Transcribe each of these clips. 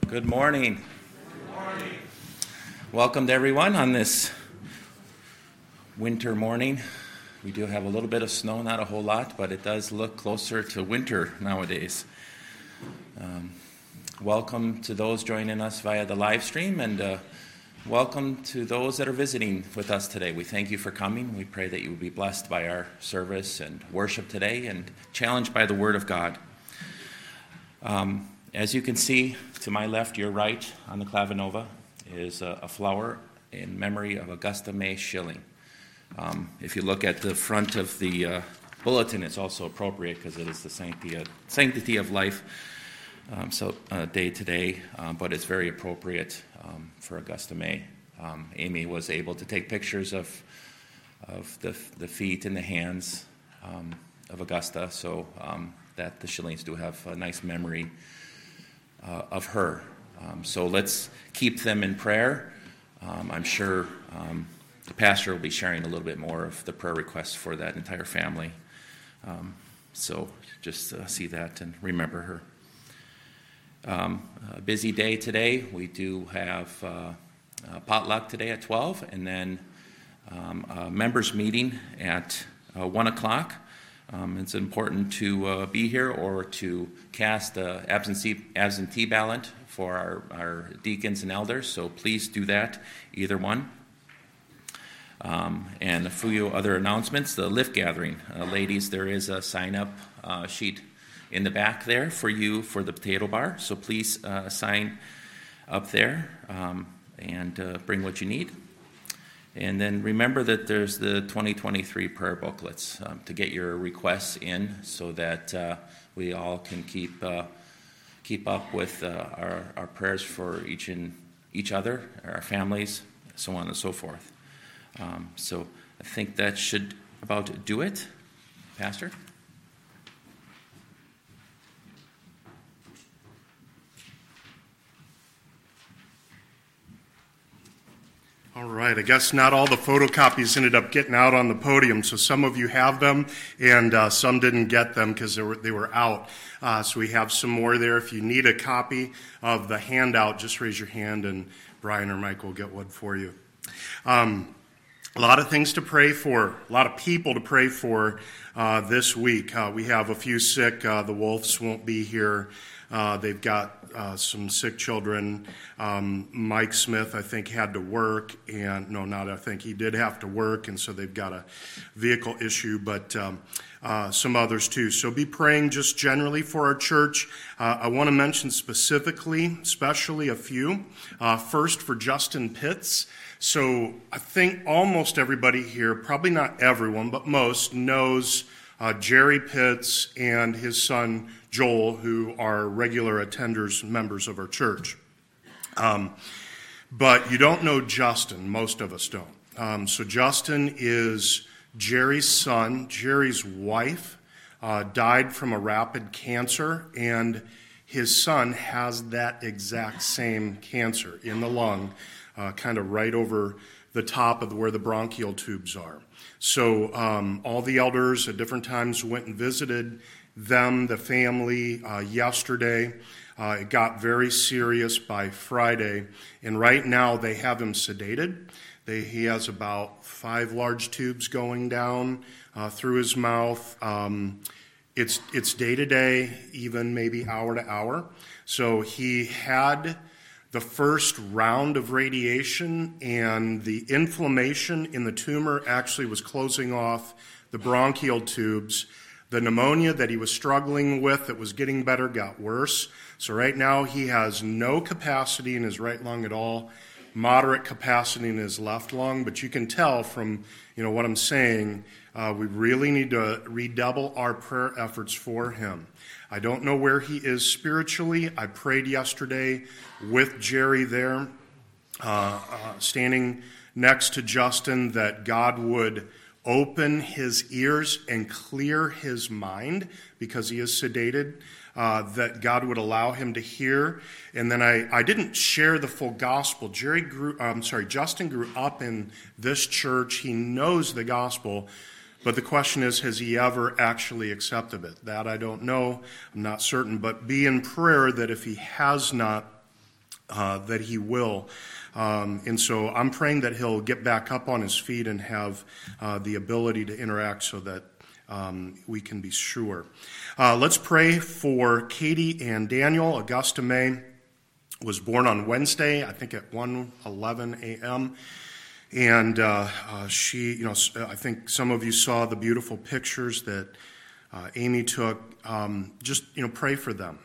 Good morning. Welcome to everyone on this winter morning. We do have a little bit of snow, not a whole lot, but it does look closer to winter nowadays. Welcome to those joining us via the live stream, and welcome to those that are visiting with us today. We thank you for coming. We pray that you will be blessed by our service and worship today and challenged by the Word of God. As you can see, to my left, your right, on the clavinova, is a flower in memory of Augusta May Schilling. If you look at the front of the bulletin, it's also appropriate because it is the sanctity of life day today, but it's very appropriate for Augusta May. Amy was able to take pictures of the feet and the hands of Augusta, so that the Schillings do have a nice memory of her. So let's keep them in prayer. I'm sure the pastor will be sharing a little bit more of the prayer requests for that entire family. So just see that and remember her. A busy day today. We do have potluck today at 12, and then a members meeting at 1 o'clock. It's important to be here or to cast an absentee ballot for our deacons and elders, so please do that, either one. And a few other announcements. The lift gathering. Ladies, there is a sign-up sheet in the back there for you for the potato bar, so please sign up there and bring what you need. And then remember that there's the 2023 prayer booklets to get your requests in so that we all can keep up with our prayers for each other, our families, so on and so forth. So I think that should about do it. Pastor? All right, I guess not all the photocopies ended up getting out on the podium, so some of you have them, and some didn't get them because they were out. So we have some more there. If you need a copy of the handout, just raise your hand, and Brian or Mike will get one for you. A lot of things to pray for, a lot of people to pray for this week. We have a few sick. The Wolves won't be here. They've got some sick children. Mike Smith, I think, had to work, and no, not I think, he did have to work, and so they've got a vehicle issue, but some others too. So be praying just generally for our church. I want to mention specifically, especially a few. First, for Justin Pitts. So I think almost everybody here, probably not everyone, but most, knows Jerry Pitts and his son Joel, who are regular attenders, members of our church. But you don't know Justin. Most of us don't. So Justin is Jerry's son. Jerry's wife died from a rapid cancer, and his son has that exact same cancer in the lung, kind of right over the top of where the bronchial tubes are. So all the elders at different times went and visited them, the family, yesterday. It got very serious by Friday, and right now they have him sedated. He has about 5 large tubes going down through his mouth. It's day to day, even maybe hour to hour. So he had the first round of radiation, and the inflammation in the tumor actually was closing off the bronchial tubes. The pneumonia that he was struggling with that was getting better got worse. So right now he has no capacity in his right lung at all, moderate capacity in his left lung, but you can tell from what I'm saying, we really need to redouble our prayer efforts for him. I don't know where he is spiritually. I prayed yesterday with Jerry there, standing next to Justin, that God would open his ears and clear his mind because he is sedated, that God would allow him to hear. And then I didn't share the full gospel. Justin grew up in this church. He knows the gospel. But the question is, has he ever actually accepted it? That I don't know. I'm not certain. But be in prayer that if he has not, that he will. And so I'm praying that he'll get back up on his feet and have the ability to interact so that we can be sure. Let's pray for Katie and Daniel. Augusta May was born on Wednesday, I think at 1:11 a.m. And she, I think some of you saw the beautiful pictures that Amy took. Just, pray for them.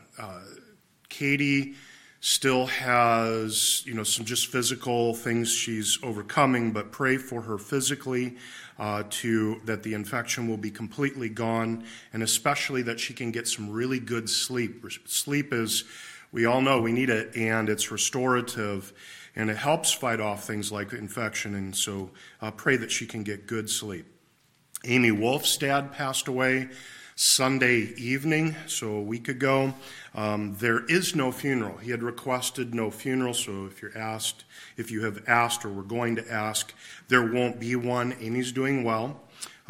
Katie still has, some just physical things she's overcoming, but pray for her physically that the infection will be completely gone, and especially that she can get some really good sleep. Sleep is, we all know we need it, and it's restorative, and it helps fight off things like infection, and so pray that she can get good sleep. Amy Wolf's dad passed away Sunday evening, so a week ago. There is no funeral. He had requested no funeral, so if you have asked or were going to ask, there won't be one. Amy's doing well.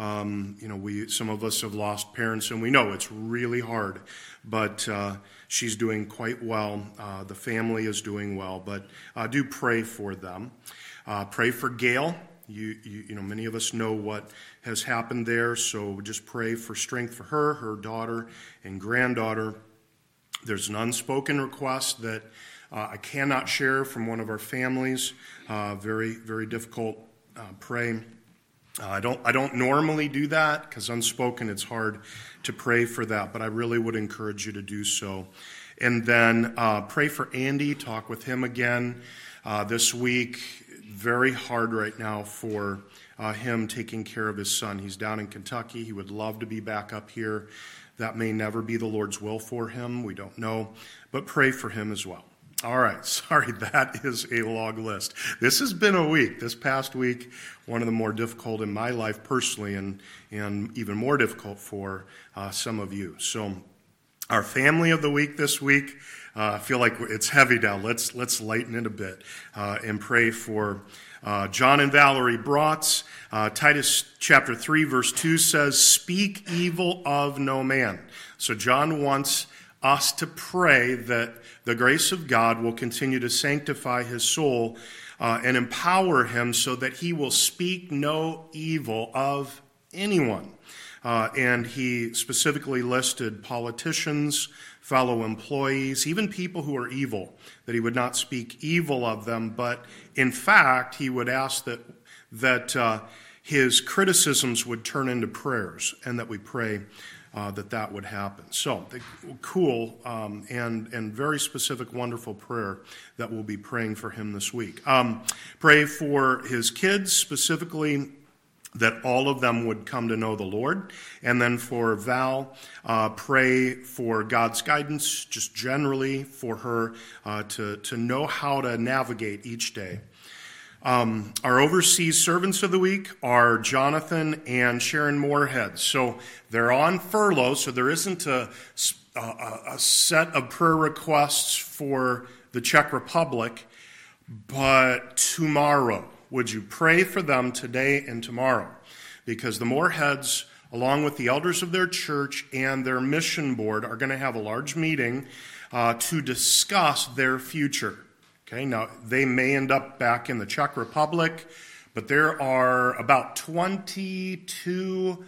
Some of us have lost parents, and we know it's really hard, but she's doing quite well. The family is doing well, but do pray for them. Pray for Gail. Many of us know what has happened there, so just pray for strength for her daughter, and granddaughter. There's an unspoken request that I cannot share from one of our families. Very, very difficult. Pray. I don't normally do that because unspoken, it's hard to pray for that, but I really would encourage you to do so. And then pray for Andy. Talk with him again this week. Very hard right now for him taking care of his son. He's down in Kentucky. He would love to be back up here. That may never be the Lord's will for him. We don't know. But pray for him as well. All right. Sorry, that is a long list. This has been a week. This past week, one of the more difficult in my life personally, and even more difficult for some of you. So our family of the week this week, I feel like it's heavy now. Let's lighten it a bit and pray for John and Valerie Bratz. Titus chapter 3 verse 2 says, "Speak evil of no man." So John wants us to pray that the grace of God will continue to sanctify his soul and empower him so that he will speak no evil of anyone. And he specifically listed politicians, fellow employees, even people who are evil, that he would not speak evil of them, but in fact, he would ask that his criticisms would turn into prayers, and that we pray that would happen. So, cool and very specific, wonderful prayer that we'll be praying for him this week. Pray for his kids, specifically that all of them would come to know the Lord. And then for Val, pray for God's guidance, just generally for her to know how to navigate each day. Our overseas servants of the week are Jonathan and Sharon Moorhead. So they're on furlough, so there isn't a set of prayer requests for the Czech Republic, but tomorrow, would you pray for them today and tomorrow? Because the Moorheads, along with the elders of their church and their mission board, are going to have a large meeting to discuss their future. Okay, now they may end up back in the Czech Republic, but there are about 22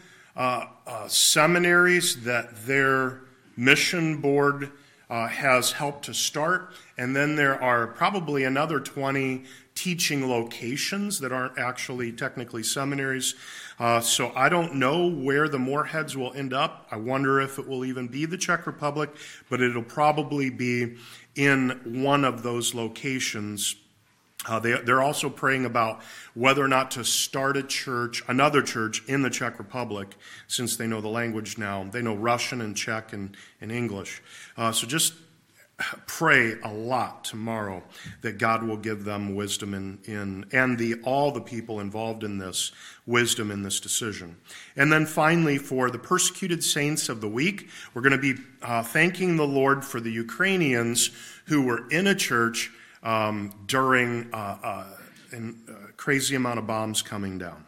seminaries that their mission board has helped to start, and then there are probably another 20 teaching locations that aren't actually technically seminaries. So I don't know where the Moorheads will end up. I wonder if it will even be the Czech Republic, but it'll probably be in one of those locations. They're also praying about whether or not to start another church in the Czech Republic, since they know the language now. They know Russian and Czech and English. So just pray a lot tomorrow that God will give them wisdom and all the people involved in this wisdom in this decision. And then finally, for the persecuted saints of the week, we're going to be thanking the Lord for the Ukrainians who were in a church during a crazy amount of bombs coming down.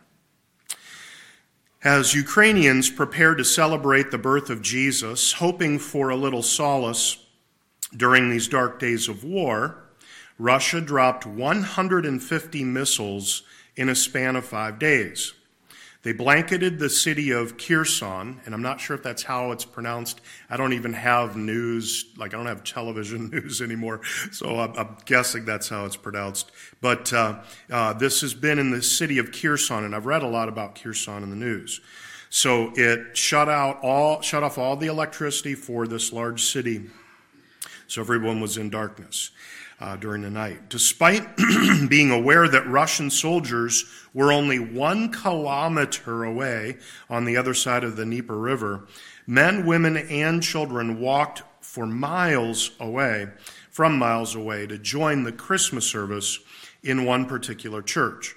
As Ukrainians prepare to celebrate the birth of Jesus, hoping for a little solace during these dark days of war, Russia dropped 150 missiles in a span of 5 days. They blanketed the city of Kherson, and I'm not sure if that's how it's pronounced. I don't even have news, I don't have television news anymore, so I'm guessing that's how it's pronounced. But this has been in the city of Kherson, and I've read a lot about Kherson in the news. So it shut off all the electricity for this large city, so everyone was in darkness during the night. Despite being aware that Russian soldiers were only 1 kilometer away on the other side of the Dnieper River, men, women, and children walked from miles away to join the Christmas service in one particular church.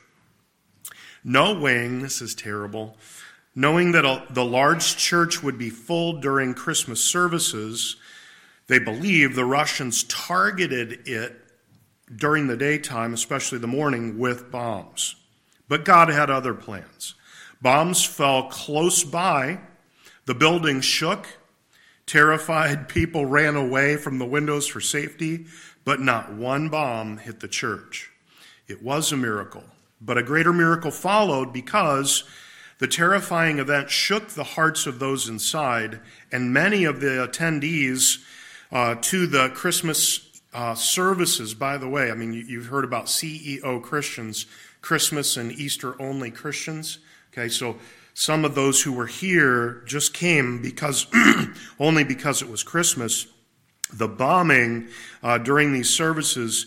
This is terrible, knowing that the large church would be full during Christmas services, they believe the Russians targeted it during the daytime, especially the morning, with bombs. But God had other plans. Bombs fell close by. The building shook. Terrified people ran away from the windows for safety, but not one bomb hit the church. It was a miracle. But a greater miracle followed because the terrifying event shook the hearts of those inside, and many of the attendees to the Christmas services, by the way, you've heard about CEO Christians, Christmas and Easter only Christians. Okay, so some of those who were here just came only because it was Christmas. The bombing during these services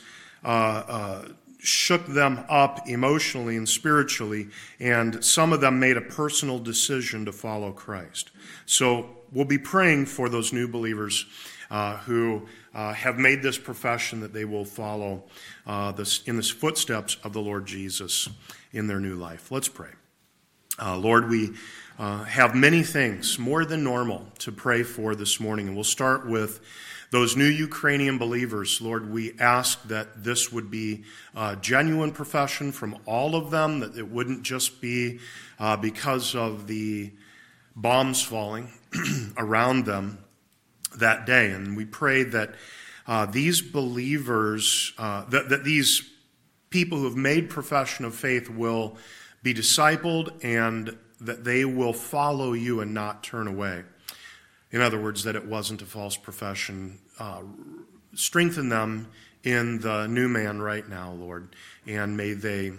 shook them up emotionally and spiritually, and some of them made a personal decision to follow Christ. So we'll be praying for those new believers who have made this profession that they will follow in the footsteps of the Lord Jesus in their new life. Let's pray. Lord, we have many things, more than normal, to pray for this morning, and we'll start with those new Ukrainian believers. Lord, we ask that this would be a genuine profession from all of them, that it wouldn't just be because of the bombs falling around them that day. And we pray that these believers, that these people who have made profession of faith will be discipled and that they will follow you and not turn away. In other words, that it wasn't a false profession. Strengthen them in the new man right now, Lord, and may they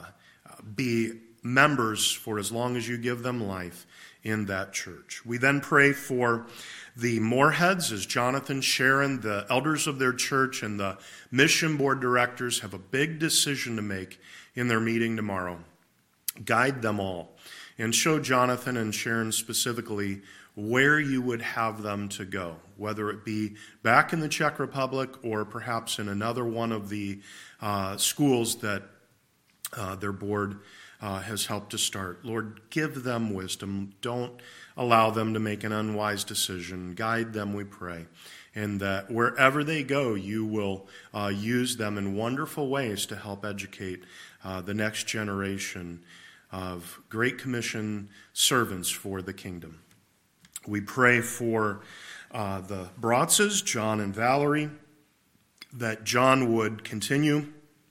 be members for as long as you give them life in that church. We then pray for the Moorheads, as Jonathan, Sharon, the elders of their church, and the mission board directors have a big decision to make in their meeting tomorrow. Guide them all and show Jonathan and Sharon specifically where you would have them to go, whether it be back in the Czech Republic or perhaps in another one of the schools that their board has helped to start. Lord, give them wisdom. Don't allow them to make an unwise decision. Guide them, we pray. And that wherever they go, you will use them in wonderful ways to help educate the next generation of Great Commission servants for the kingdom. We pray for the Brotzes, John and Valerie, that John would continue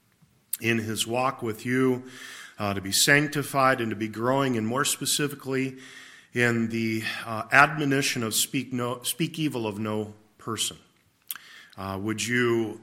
in his walk with you, to be sanctified and to be growing, and more specifically in the admonition of speak evil of no person. Would you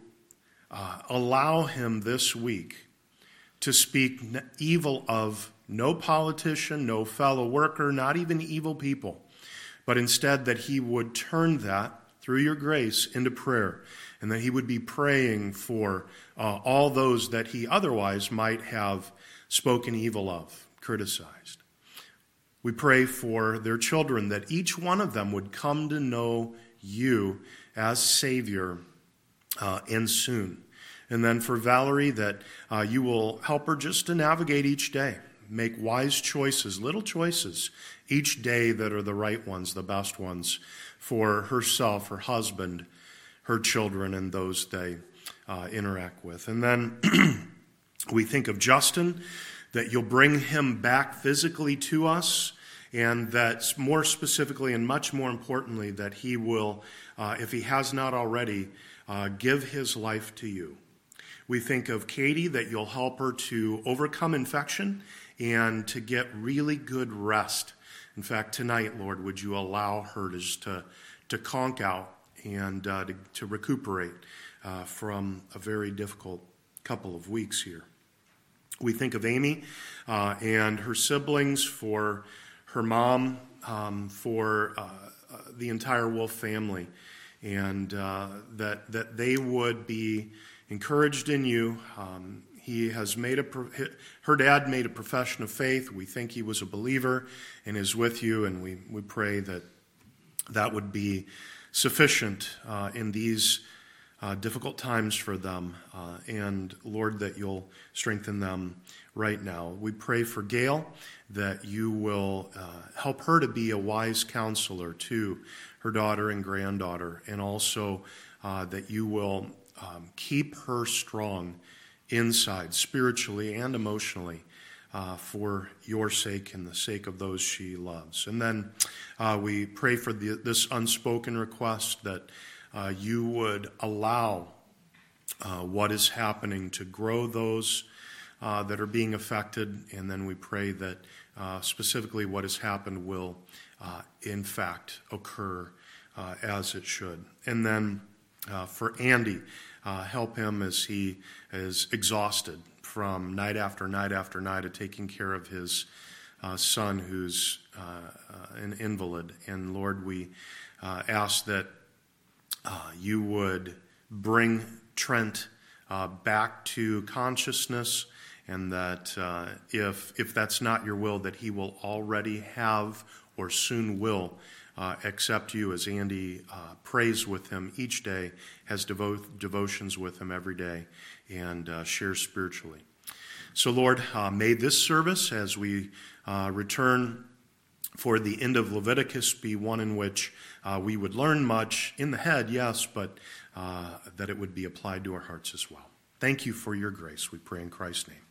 allow him this week to speak evil of no politician, no fellow worker, not even evil people, but instead that he would turn that through your grace into prayer, and that he would be praying for all those that he otherwise might have spoken evil of, criticized. We pray for their children, that each one of them would come to know you as Savior and soon. And then for Valerie, that you will help her just to navigate each day, make wise choices, little choices, each day that are the right ones, the best ones for herself, her husband, her children, and those they interact with. And then we think of Justin, that you'll bring him back physically to us, and that more specifically and much more importantly, that he will, if he has not already, give his life to you. We think of Katie, that you'll help her to overcome infection and to get really good rest. In fact, tonight, Lord, would you allow her to conk out and to recuperate from a very difficult couple of weeks here. We think of Amy and her siblings, for her mom, for the entire Wolf family, and that they would be encouraged in you. He has her dad made a profession of faith. We think he was a believer and is with you, and we pray that would be sufficient in these difficult times for them. And Lord, that you'll strengthen them right now. We pray for Gail, that you will help her to be a wise counselor to her daughter and granddaughter, and also that you will keep her strong inside, spiritually and emotionally, for your sake and the sake of those she loves. And then we pray for this unspoken request, that you would allow what is happening to grow those that are being affected. And then we pray that specifically what has happened will in fact occur as it should. And then for Andy, help him as he is exhausted from night after night after night of taking care of his son who's an invalid. And Lord, we ask that you would bring Trent back to consciousness, and that if that's not your will, that he will already have or soon will accept you, as Andy prays with him each day, has devotions with him every day, and shares spiritually. So Lord, may this service, as we return for the end of Leviticus, be one in which we would learn much in the head, yes, but that it would be applied to our hearts as well. Thank you for your grace. We pray in Christ's name.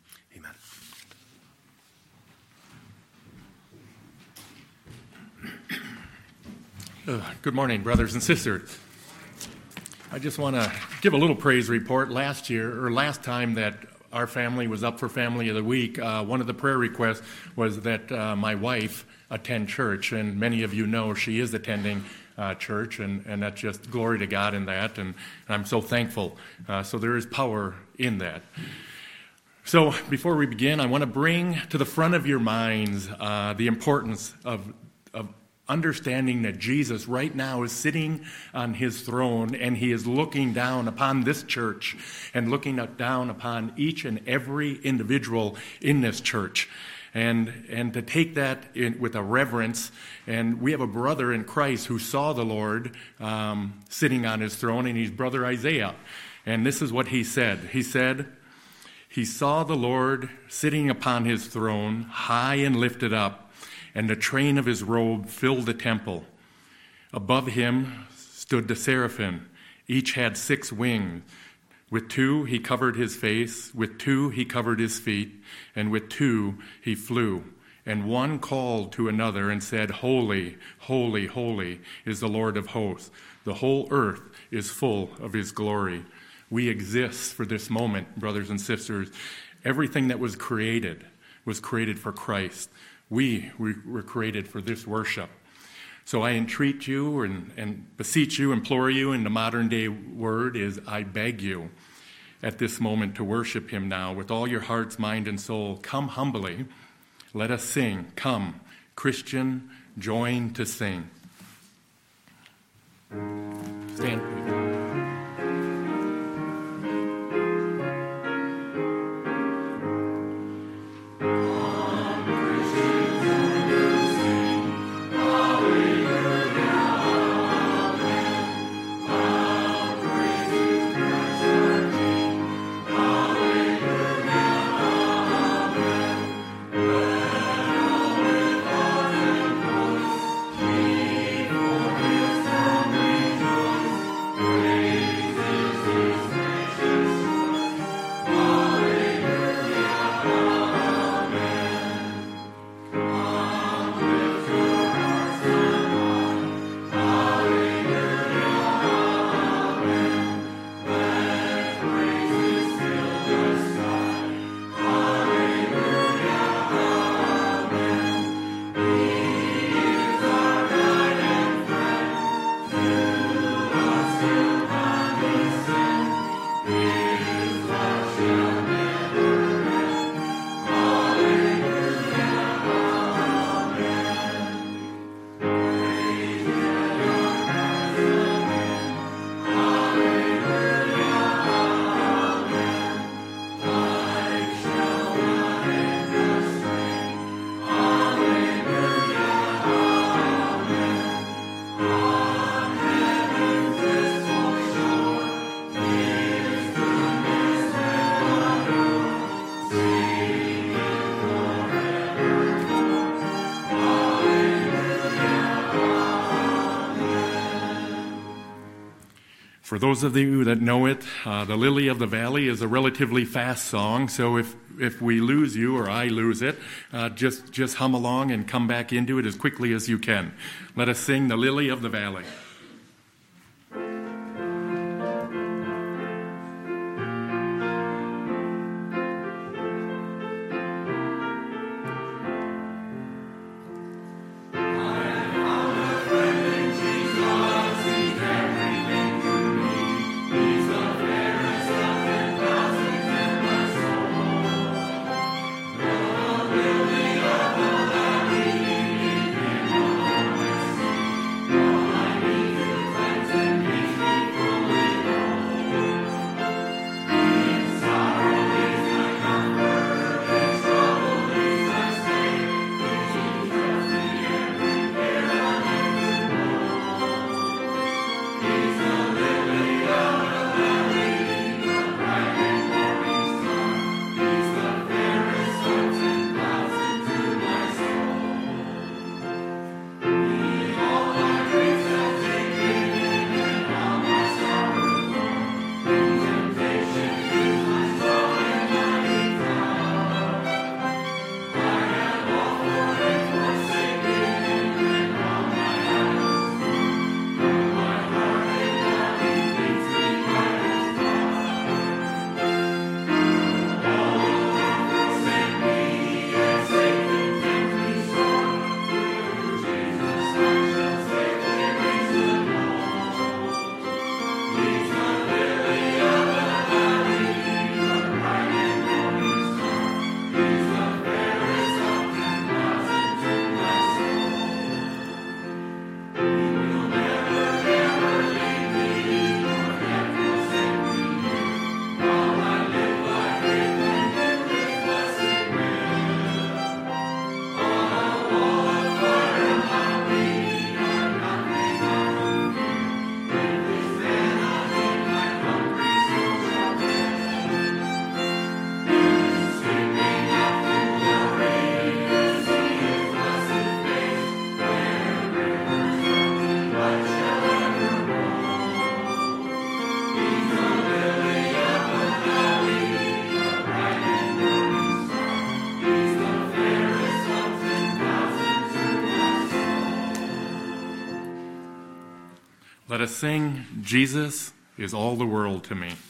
Amen. Good morning, brothers and sisters. I just want to give a little praise report. Last time that our family was up for Family of the Week, one of the prayer requests was that my wife attend church, and many of you know she is attending church, and that's just glory to God in that, and I'm so thankful. So there is power in that. So before we begin, I want to bring to the front of your minds the importance of understanding that Jesus right now is sitting on his throne, and he is looking down upon this church and looking down upon each and every individual in this church. And to take that with a reverence, and we have a brother in Christ who saw the Lord sitting on his throne, and he's brother Isaiah. And this is what he said. He said, "He saw the Lord sitting upon his throne, high and lifted up, and the train of his robe filled the temple. Above him stood the seraphim. Each had 6 wings. With 2 he covered his face, with 2 he covered his feet, and with 2 he flew. And one called to another and said, 'Holy, holy, holy is the Lord of hosts. The whole earth is full of his glory.'" We exist for this moment, brothers and sisters. Everything that was created for Christ. We were created for this worship. So I entreat you and beseech you, implore you, in the modern day word is I beg you at this moment to worship him now with all your hearts, mind, and soul. Come humbly. Let us sing. Come, Christian, join to sing. Stand, please. For those of you that know it, the Lily of the Valley is a relatively fast song, so if we lose you or I lose it, just hum along and come back into it as quickly as you can. Let us sing the Lily of the Valley. Let us sing, Jesus is all the world to me.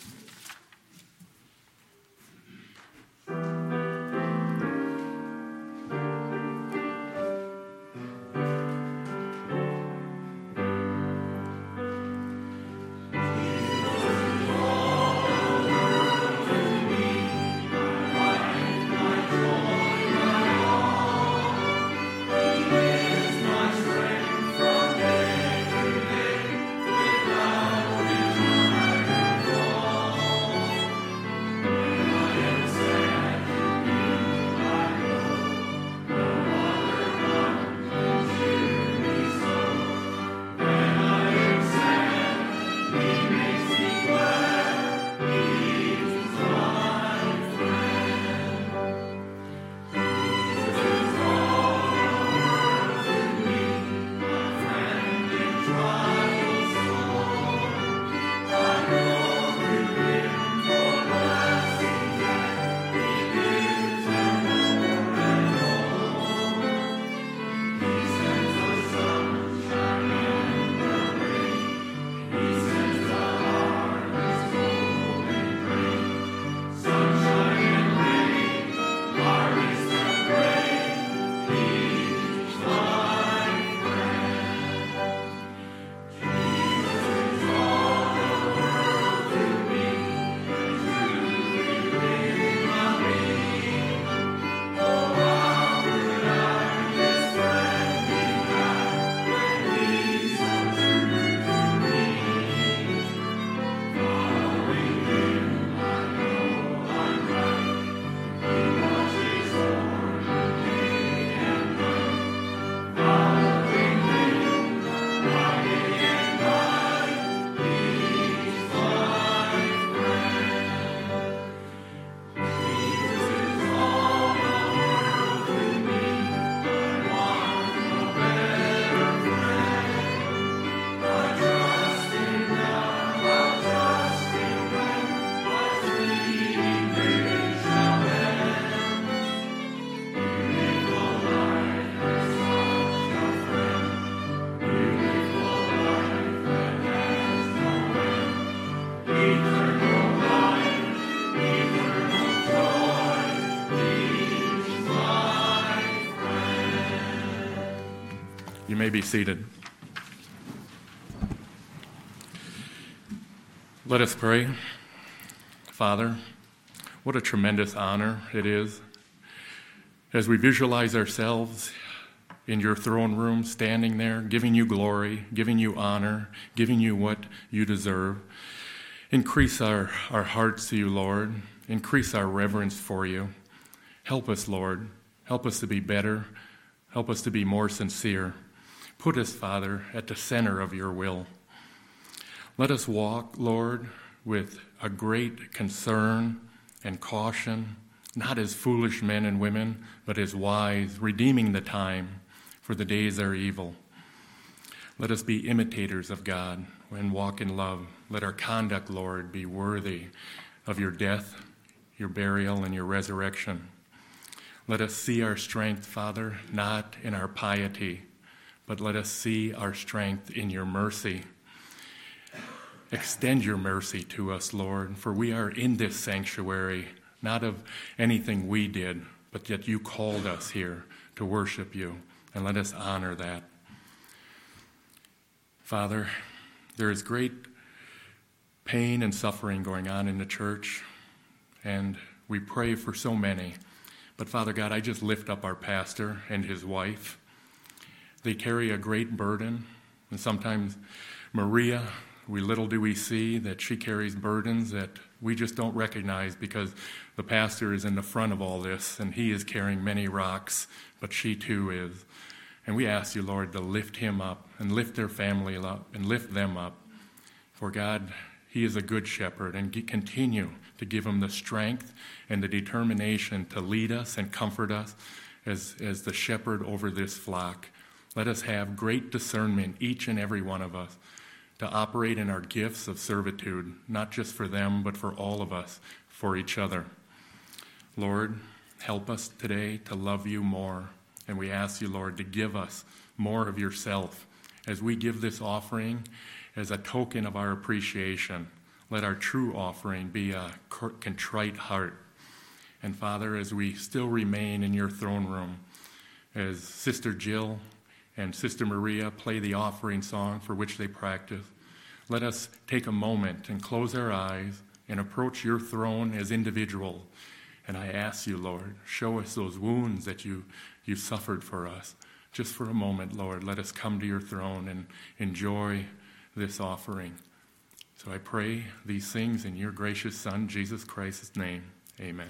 seated. Let us pray. Father, what a tremendous honor it is as we visualize ourselves in your throne room, standing there, giving you glory, giving you honor, giving you what you deserve. Increase our hearts to you, Lord. Increase our reverence for you. Help us, Lord. Help us to be better. Help us to be more sincere. Put us, Father, at the center of your will. Let us walk, Lord, with a great concern and caution, not as foolish men and women, but as wise, redeeming the time, for the days are evil. Let us be imitators of God and walk in love. Let our conduct, Lord, be worthy of your death, your burial, and your resurrection. Let us see our strength, Father, not in our piety, but let us see our strength in your mercy. Extend your mercy to us, Lord, for we are in this sanctuary, not of anything we did, but that you called us here to worship you, and let us honor that. Father, there is great pain and suffering going on in the church, and we pray for so many. But Father God, I just lift up our pastor and his wife. They carry a great burden, and sometimes Maria, little do we see that she carries burdens that we just don't recognize because the pastor is in the front of all this, and he is carrying many rocks, but she too is. And we ask you, Lord, to lift him up and lift their family up and lift them up. For God, he is a good shepherd, and continue to give him the strength and the determination to lead us and comfort us as the shepherd over this flock. Let us have great discernment, each and every one of us, to operate in our gifts of servitude, not just for them, but for all of us, for each other. Lord, help us today to love you more, and we ask you, Lord, to give us more of yourself as we give this offering as a token of our appreciation. Let our true offering be a contrite heart. And Father, as we still remain in your throne room, as Sister Jill and Sister Maria play the offering song for which they practice, let us take a moment and close our eyes and approach your throne as individuals. And I ask you, Lord, show us those wounds that you suffered for us. Just for a moment, Lord, let us come to your throne and enjoy this offering. So I pray these things in your gracious Son, Jesus Christ's name. Amen.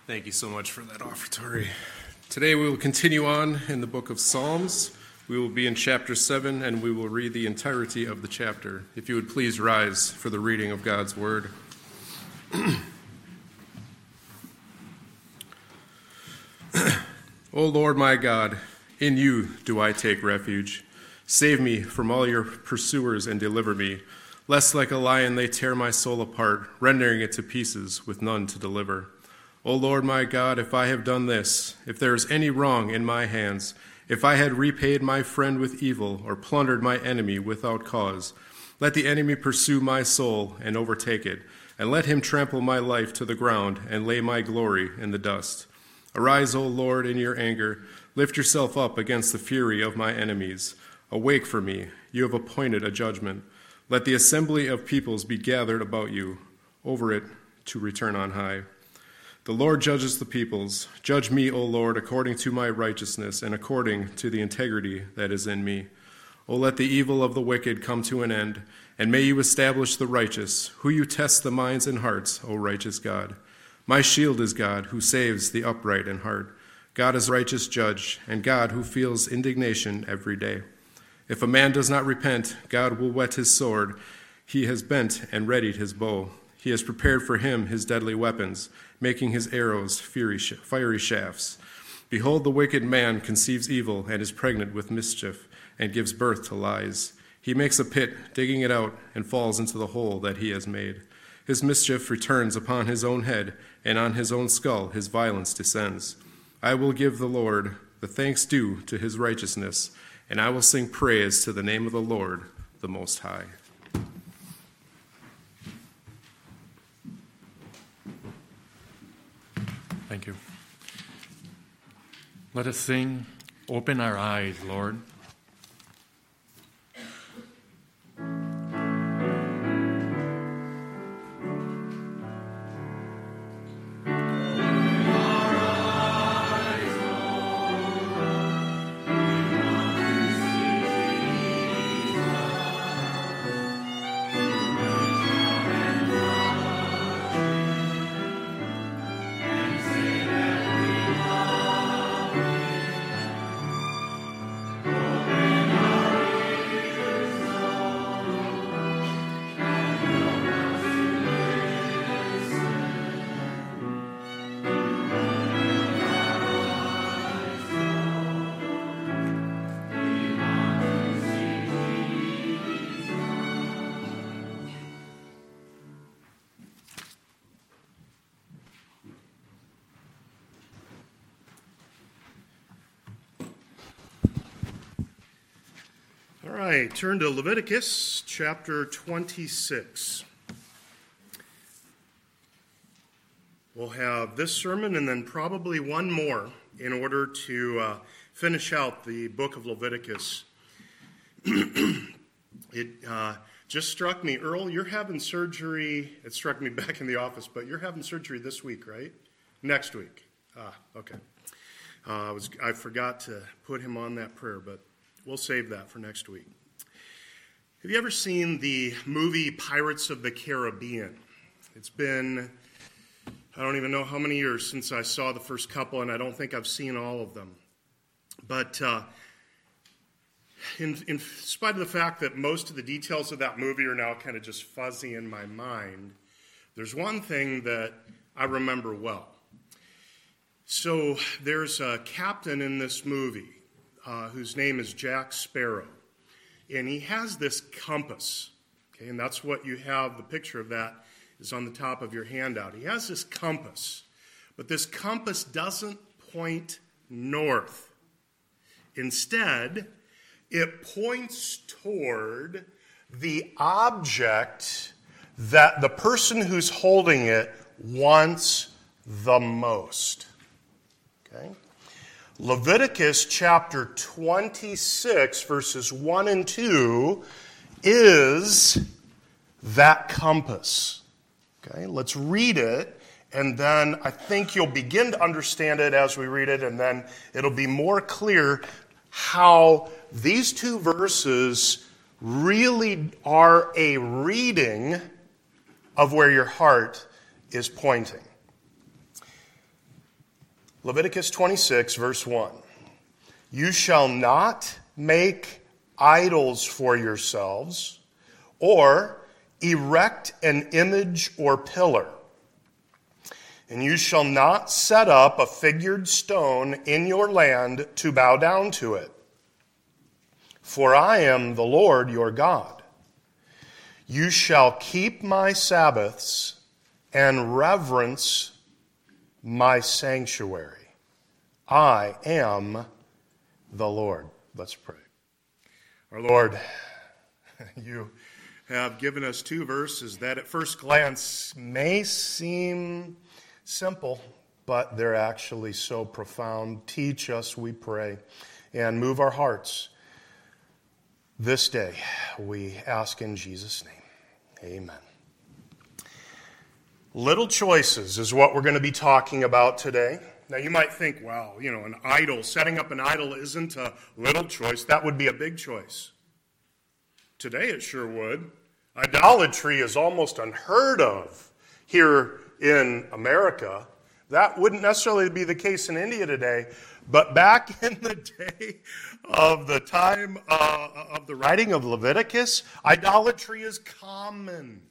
Thank you so much for that offertory. Today we will continue on in the book of Psalms. We will be in chapter 7, and we will read the entirety of the chapter. If you would please rise for the reading of God's word. O Lord my God, in you do I take refuge. Save me from all your pursuers and deliver me, lest like a lion they tear my soul apart, rendering it to pieces with none to deliver. O Lord my God, if I have done this, if there is any wrong in my hands, if I had repaid my friend with evil or plundered my enemy without cause, let the enemy pursue my soul and overtake it, and let him trample my life to the ground and lay my glory in the dust. Arise, O Lord, in your anger. Lift yourself up against the fury of my enemies. Awake for me. You have appointed a judgment. Let the assembly of peoples be gathered about you, over it to return on high. The Lord judges the peoples. Judge me, O Lord, according to my righteousness and according to the integrity that is in me. O let the evil of the wicked come to an end, and may you establish the righteous, who you test the minds and hearts, O righteous God. My shield is God, who saves the upright in heart. God is righteous judge, and God who feels indignation every day. If a man does not repent, God will whet his sword. He has bent and readied his bow. He has prepared for him his deadly weapons, making his arrows fiery shafts. Behold, the wicked man conceives evil and is pregnant with mischief, and gives birth to lies. He makes a pit, digging it out, and falls into the hole that he has made. His mischief returns upon his own head, and on his own skull his violence descends. I will give the Lord the thanks due to his righteousness, and I will sing praise to the name of the Lord, the Most High. Thank you. Let us sing, Open Our Eyes, Lord. All right, turn to Leviticus chapter 26. We'll have this sermon and then probably one more in order to finish out the book of Leviticus. It just struck me, Earl, you're having surgery. It struck me back in the office, but you're having surgery this week, right? Next week. Okay. I forgot to put him on that prayer, but we'll save that for next week. Have you ever seen the movie Pirates of the Caribbean? It's been, I don't even know how many years since I saw the first couple, and I don't think I've seen all of them. But in spite of the fact that most of the details of that movie are now kind of just fuzzy in my mind, there's one thing that I remember well. So there's a captain in this movie whose name is Jack Sparrow, and he has this compass, okay, and that's what you have, the picture of that is on the top of your handout. He has this compass, but this compass doesn't point north. Instead, it points toward the object that the person who's holding it wants the most, okay? Leviticus chapter 26, verses 1 and 2, is that compass. Okay, let's read it, and then I think you'll begin to understand it as we read it, and then it'll be more clear how these two verses really are a reading of where your heart is pointing. Leviticus 26, verse 1. You shall not make idols for yourselves, or erect an image or pillar. And you shall not set up a figured stone in your land to bow down to it. For I am the Lord your God. You shall keep my Sabbaths and reverence my sanctuary. I am the Lord. Let's pray. Our Lord, you have given us two verses that at first glance may seem simple, but they're actually so profound. Teach us, we pray, and move our hearts this day. We ask in Jesus' name. Amen. Little choices is what we're going to be talking about today. Now, you might think, wow, an idol, setting up an idol isn't a little choice. That would be a big choice. Today it sure would. Idolatry is almost unheard of here in America. That wouldn't necessarily be the case in India today. But back in the day of the time of the writing of Leviticus, idolatry is common.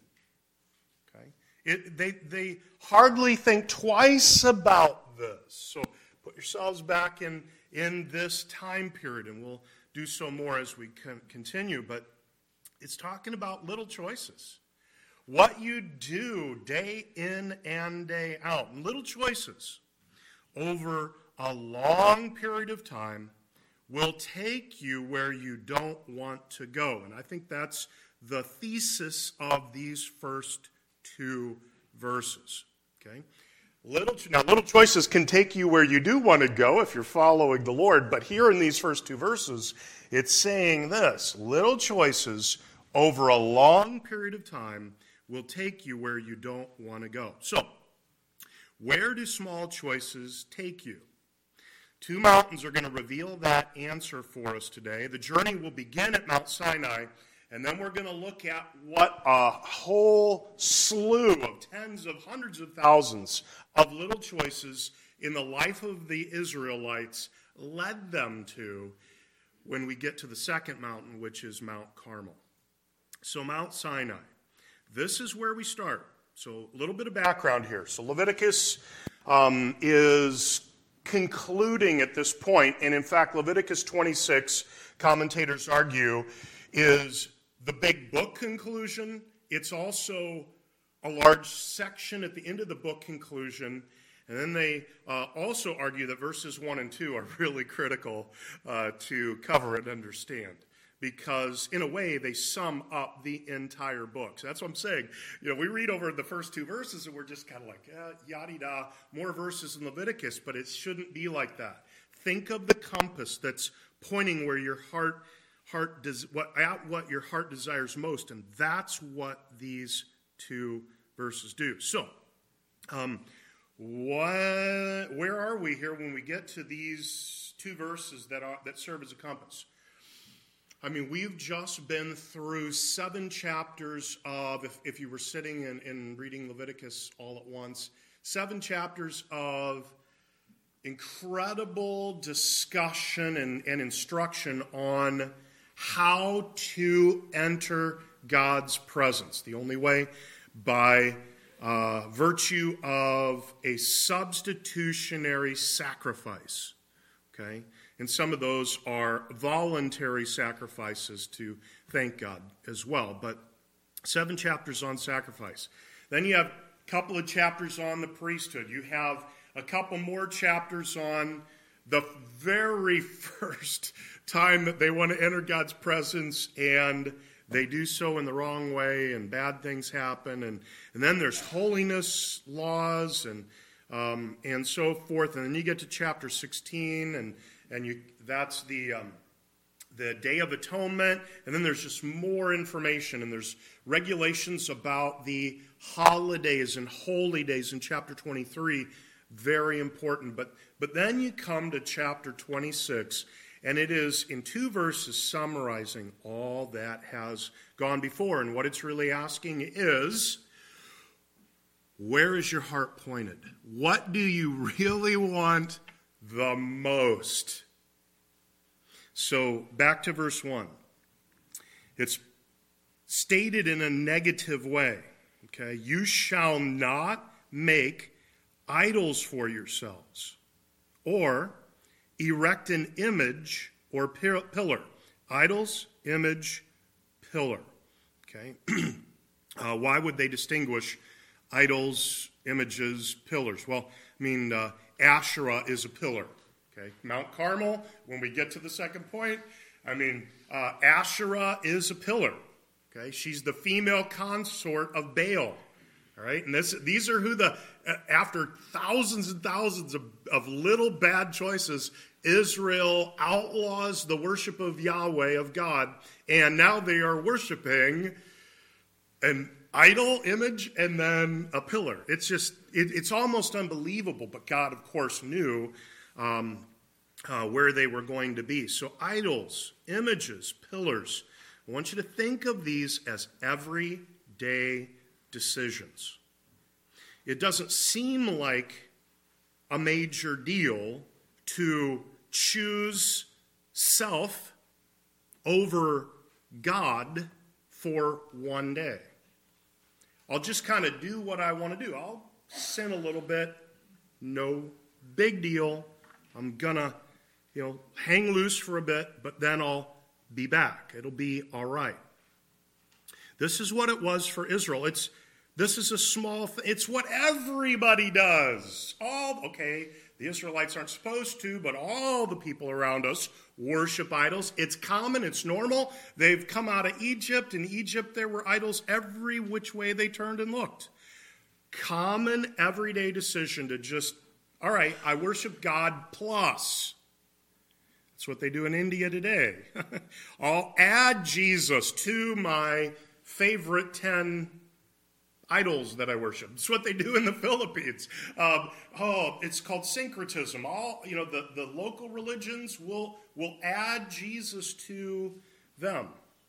They hardly think twice about this. So put yourselves back in this time period, and we'll do so more as we continue. But it's talking about little choices. What you do day in and day out. And little choices over a long period of time will take you where you don't want to go. And I think that's the thesis of these first two verses. Okay? Little choices can take you where you do want to go if you're following the Lord, but here in these first two verses, it's saying this: little choices over a long period of time will take you where you don't want to go. So, where do small choices take you? Two mountains are going to reveal that answer for us today. The journey will begin at Mount Sinai, and then we're going to look at what a whole slew of tens of hundreds of thousands of little choices in the life of the Israelites led them to when we get to the second mountain, which is Mount Carmel. So Mount Sinai, this is where we start. So a little bit of background here. So Leviticus is concluding at this point, and in fact Leviticus 26, commentators argue, is the big book conclusion. It's also a large section at the end of the book conclusion. And then they also argue that verses 1 and 2 are really critical to cover and understand, because in a way they sum up the entire book. So that's what I'm saying. We read over the first two verses and we're just kind of like, yada-da, more verses in Leviticus, but it shouldn't be like that. Think of the compass that's pointing where your heart what your heart desires most, and that's what these two verses do. So, where are we here when we get to these two verses that serve as a compass? I mean, we've just been through 7 chapters of, if you were sitting and reading Leviticus all at once, 7 chapters of incredible discussion and instruction on how to enter God's presence. The only way, by virtue of a substitutionary sacrifice. Okay? And some of those are voluntary sacrifices to thank God as well. But 7 chapters on sacrifice. Then you have a couple of chapters on the priesthood. You have a couple more chapters on the very first time that they want to enter God's presence, and they do so in the wrong way, and bad things happen. And then there's holiness laws and so forth. And then you get to chapter 16, and that's the Day of Atonement. And then there's just more information, and there's regulations about the holidays and holy days in chapter 23. Very important. But then you come to chapter 26, and it is in 2 verses summarizing all that has gone before. And what it's really asking is, where is your heart pointed? What do you really want the most? So back to verse 1. It's stated in a negative way. Okay, you shall not make idols for yourselves, or erect an image or pillar. Idols, image, pillar. Okay, why would they distinguish idols, images, pillars? Well, I mean, Asherah is a pillar. Okay, Mount Carmel, when we get to the second point, I mean, Asherah is a pillar. Okay, she's the female consort of Baal. All right, and these are who after thousands and thousands of little bad choices, Israel outlaws the worship of Yahweh, of God, and now they are worshiping an idol image and then a pillar. It's just, it's almost unbelievable, but God, of course, knew where they were going to be. So idols, images, pillars. I want you to think of these as everyday decisions. It doesn't seem like a major deal to choose self over God for one day. I'll just kind of do what I want to do. I'll sin a little bit. No big deal. I'm going to, hang loose for a bit, but then I'll be back. It'll be all right. This is what it was for Israel. This is a small thing. It's what everybody does. The Israelites aren't supposed to, but all the people around us worship idols. It's common. It's normal. They've come out of Egypt. In Egypt, there were idols every which way they turned and looked. Common, everyday decision to just, all right, I worship God plus. That's what they do in India today. I'll add Jesus to my favorite 10 idols that I worship. It's what they do in the Philippines. It's called syncretism. The local religions will add Jesus to them.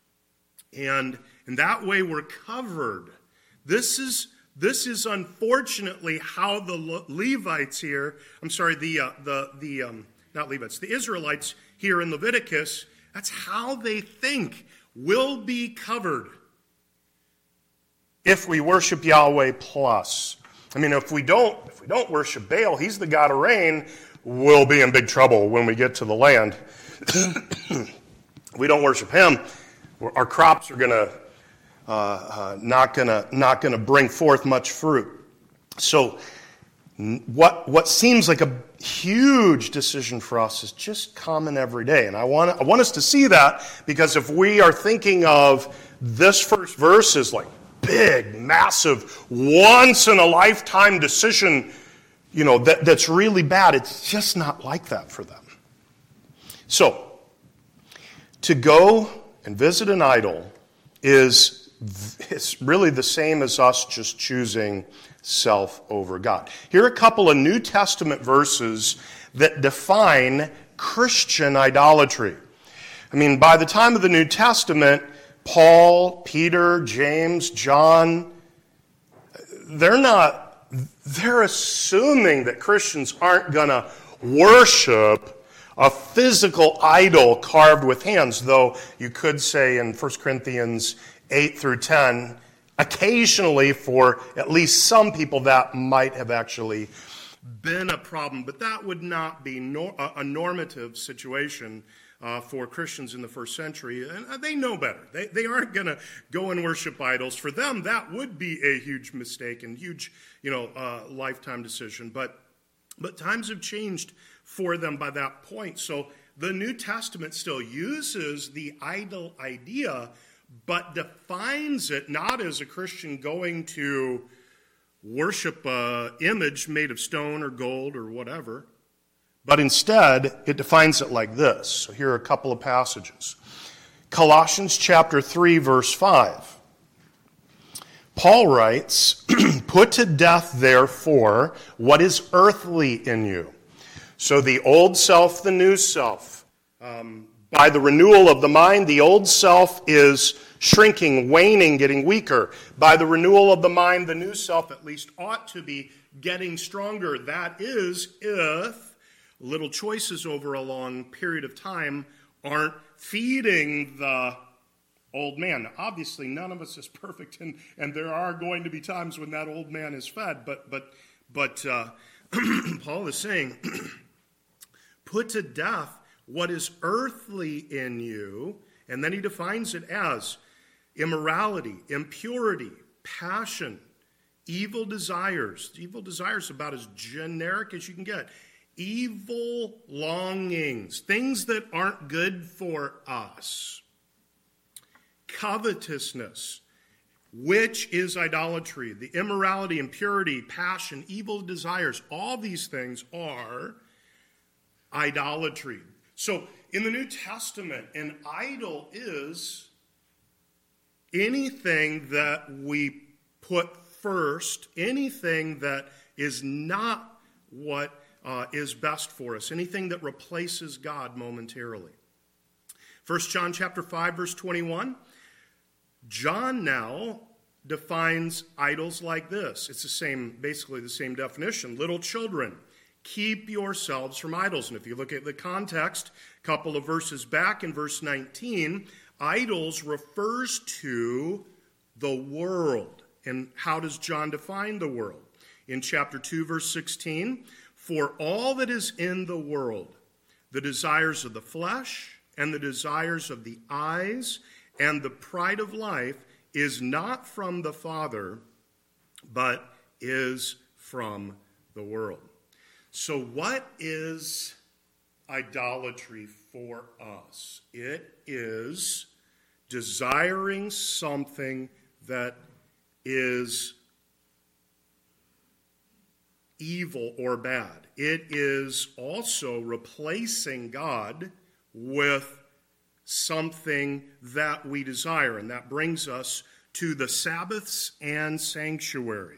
And in that way we're covered. This is unfortunately how the Levites here, not Levites, the Israelites here in Leviticus, that's how they think will be covered if we worship Yahweh plus. I mean, if we don't worship Baal, he's the god of rain, we'll be in big trouble when we get to the land. We don't worship him, our crops are not gonna bring forth much fruit. So what seems like a huge decision for us is just common every day. And I want us to see that, because if we are thinking of this first verse as like big, massive, once-in-a-lifetime decision, that's really bad, it's just not like that for them. So, to go and visit an idol is really the same as us just choosing self over God. Here are a couple of New Testament verses that define Christian idolatry. I mean, by the time of the New Testament, Paul, Peter, James, John, they're assuming that Christians aren't going to worship a physical idol carved with hands, though you could say in 1 Corinthians 8 through 10, occasionally for at least some people that might have actually been a problem. But that would not be a normative situation for Christians in the first century, and they know better. They aren't going to go and worship idols. For them, that would be a huge mistake and huge, lifetime decision. But times have changed for them by that point. So the New Testament still uses the idol idea, but defines it not as a Christian going to worship an image made of stone or gold or whatever, but instead it defines it like this. So here are a couple of passages. Colossians chapter 3, verse 5. Paul writes, "Put to death, therefore, what is earthly in you." So the old self, the new self. By the renewal of the mind, the old self is shrinking, waning, getting weaker. By the renewal of the mind, the new self at least ought to be getting stronger. That is, if little choices over a long period of time aren't feeding the old man. Now, obviously, none of us is perfect, and there are going to be times when that old man is fed. But Paul is saying, put to death what is earthly in you, and then he defines it as immorality, impurity, passion, evil desires. Evil desires about as generic as you can get. Evil longings, things that aren't good for us. Covetousness, which is idolatry. The immorality, impurity, passion, evil desires, all these things are idolatry. So in the New Testament, an idol is anything that we put first, anything that is not what is best for us, anything that replaces God momentarily. 1 John chapter 5, verse 21, John now defines idols like this. It's basically the same definition. Little children, keep yourselves from idols. And if you look at the context, a couple of verses back in verse 19, idols refers to the world. And how does John define the world? In chapter 2, verse 16, for all that is in the world, the desires of the flesh and the desires of the eyes and the pride of life is not from the Father, but is from the world. So what is idolatry for us? It is desiring something that is evil or bad. It is also replacing God with something that we desire. And that brings us to the Sabbaths and sanctuary.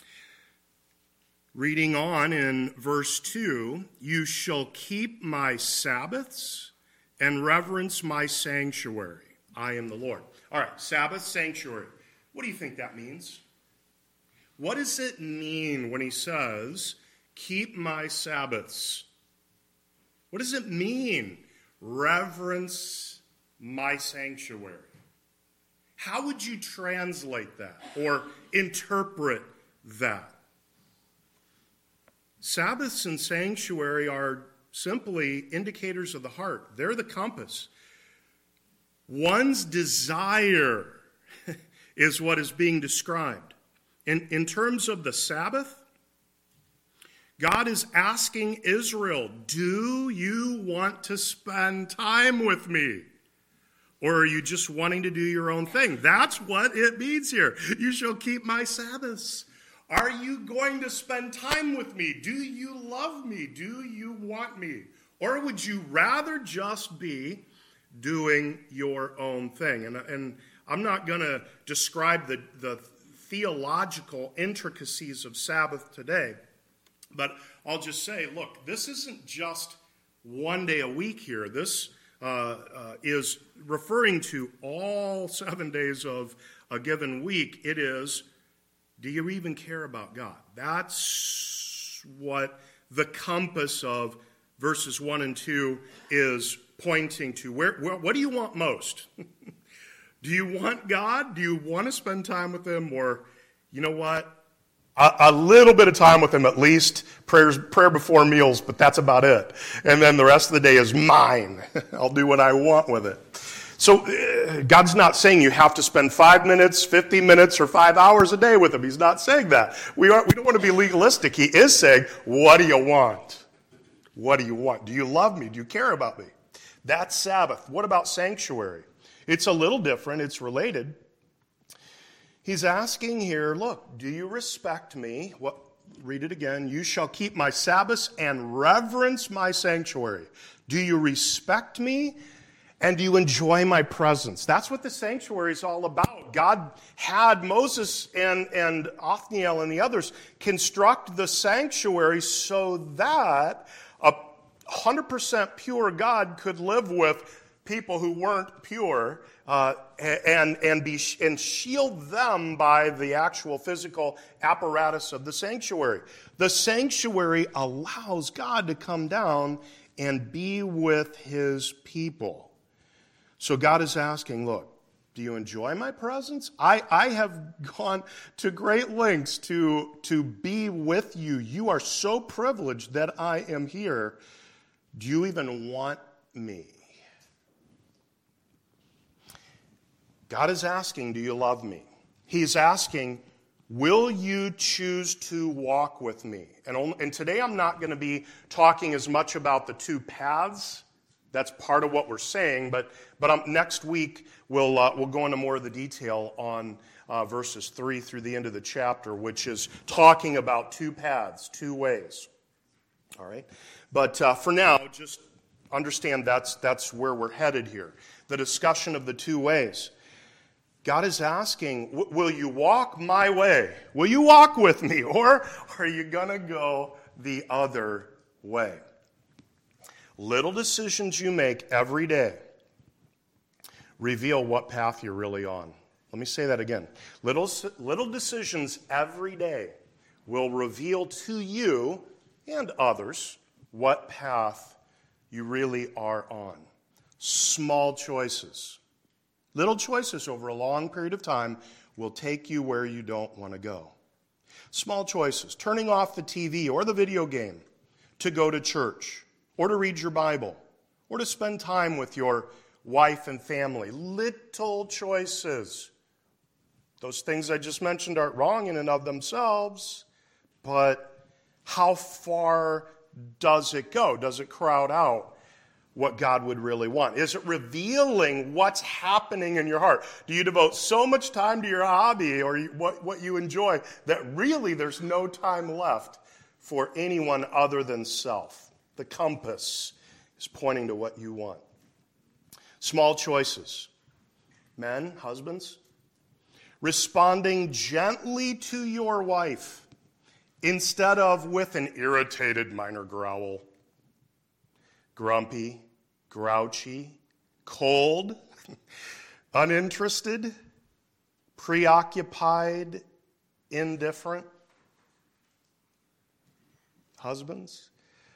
Reading on in verse 2, you shall keep my Sabbaths and reverence my sanctuary. I am the Lord. All right, Sabbath, sanctuary. What do you think that means? What does it mean when he says, keep my Sabbaths? What does it mean? Reverence my sanctuary. How would you translate that or interpret that? Sabbaths and sanctuary are simply indicators of the heart. They're the compass. One's desire is what is being described. In terms of the Sabbath, God is asking Israel, do you want to spend time with me? Or are you just wanting to do your own thing? That's what it means here. You shall keep my Sabbaths. Are you going to spend time with me? Do you love me? Do you want me? Or would you rather just be doing your own thing? And I'm not going to describe the theological intricacies of Sabbath today, but I'll just say, look, this isn't just one day a week here. This is referring to all 7 days of a given week. It is, do you even care about God? That's what the compass of verses 1 and 2 is pointing to. What do you want most? Do you want God? Do you want to spend time with him? Or, you know what? A little bit of time with him at least, prayer before meals, but that's about it. And then the rest of the day is mine. I'll do what I want with it. So God's not saying you have to spend 5 minutes, 50 minutes, or 5 hours a day with him. He's not saying that. We don't want to be legalistic. He is saying, what do you want? What do you want? Do you love me? Do you care about me? That's Sabbath. What about sanctuary? It's a little different. It's related. He's asking here, look, do you respect me? Read it again. You shall keep my Sabbaths and reverence my sanctuary. Do you respect me? And do you enjoy my presence? That's what the sanctuary is all about. God had Moses and Othniel and the others construct the sanctuary so that a 100% pure God could live with people who weren't pure and shield them by the actual physical apparatus of the sanctuary. The sanctuary allows God to come down and be with his people. So God is asking, look, do you enjoy my presence? I have gone to great lengths to be with you. You are so privileged that I am here. Do you even want me? God is asking, do you love me? He's asking, will you choose to walk with me? And today I'm not going to be talking as much about the two paths. That's part of what we're saying, but next week we'll go into more of the detail on verses 3 through the end of the chapter, which is talking about two paths, two ways. All right? But for now, just understand that's where we're headed here. The discussion of the two ways. God is asking, will you walk my way? Will you walk with me? Or are you going to go the other way? Little decisions you make every day reveal what path you're really on. Let me say that again. Little decisions every day will reveal to you and others what path you really are on. Small choices. Little choices over a long period of time will take you where you don't want to go. Small choices. Turning off the TV or the video game to go to church or to read your Bible or to spend time with your wife and family. Little choices. Those things I just mentioned aren't wrong in and of themselves, but how far does it go? Does it crowd out what God would really want? Is it revealing what's happening in your heart? Do you devote so much time to your hobby or what you enjoy that really there's no time left for anyone other than self? The compass is pointing to what you want. Small choices. Men, husbands, responding gently to your wife instead of with an irritated minor growl. Grumpy, grouchy, cold, uninterested, preoccupied, indifferent. Husbands,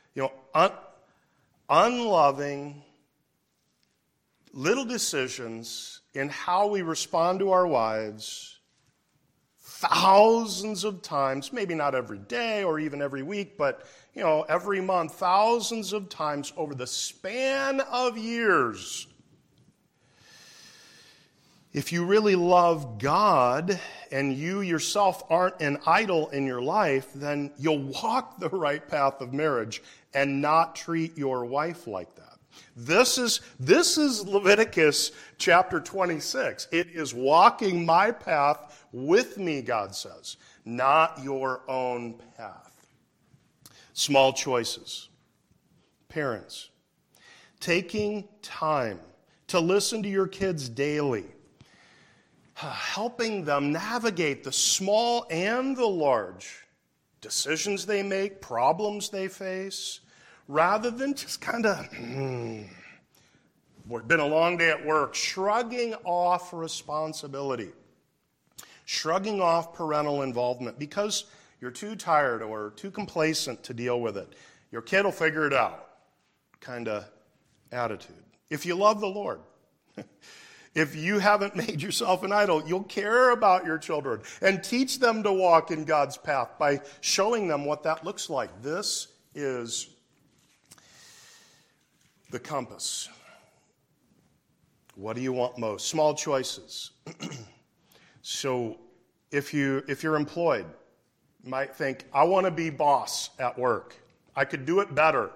unloving, little decisions in how we respond to our wives thousands of times, maybe not every day or even every week, but every month, thousands of times over the span of years. If you really love God and you yourself aren't an idol in your life, then you'll walk the right path of marriage and not treat your wife like that. This is Leviticus chapter 26. It is walking my path with me, God says, not your own path. Small choices. Parents, taking time to listen to your kids daily, helping them navigate the small and the large decisions they make, problems they face, rather than just kind of, it's been a long day at work, shrugging off responsibility, shrugging off parental involvement because you're too tired or too complacent to deal with it. Your kid will figure it out kind of attitude. If you love the Lord, if you haven't made yourself an idol, you'll care about your children and teach them to walk in God's path by showing them what that looks like. This is the compass. What do you want most? Small choices. So if you're employed, you might think, I want to be boss at work. I could do it better,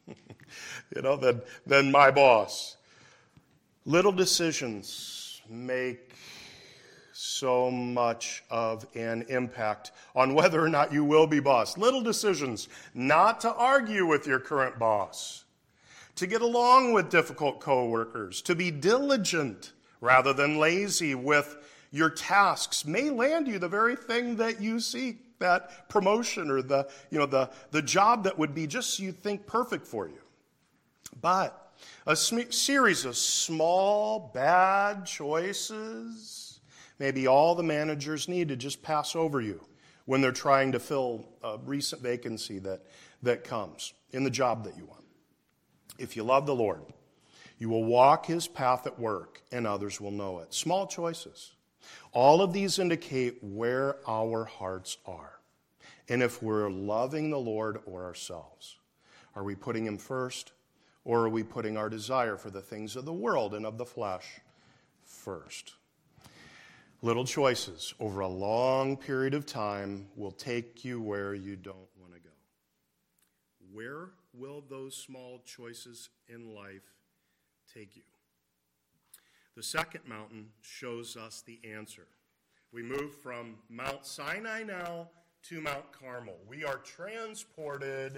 than my boss. Little decisions make so much of an impact on whether or not you will be boss. Little decisions not to argue with your current boss, to get along with difficult coworkers, to be diligent rather than lazy with your tasks may land you the very thing that you seek, that promotion or the job that would be just you think perfect for you. But A series of small, bad choices. Maybe all the managers need to just pass over you when they're trying to fill a recent vacancy that comes in the job that you want. If you love the Lord, you will walk his path at work, and others will know it. Small choices. All of these indicate where our hearts are, and if we're loving the Lord or ourselves. Are we putting him first, or are we putting our desire for the things of the world and of the flesh first? Little choices over a long period of time will take you where you don't want to go. Where will those small choices in life take you? The second mountain shows us the answer. We move from Mount Sinai now to Mount Carmel. We are transported.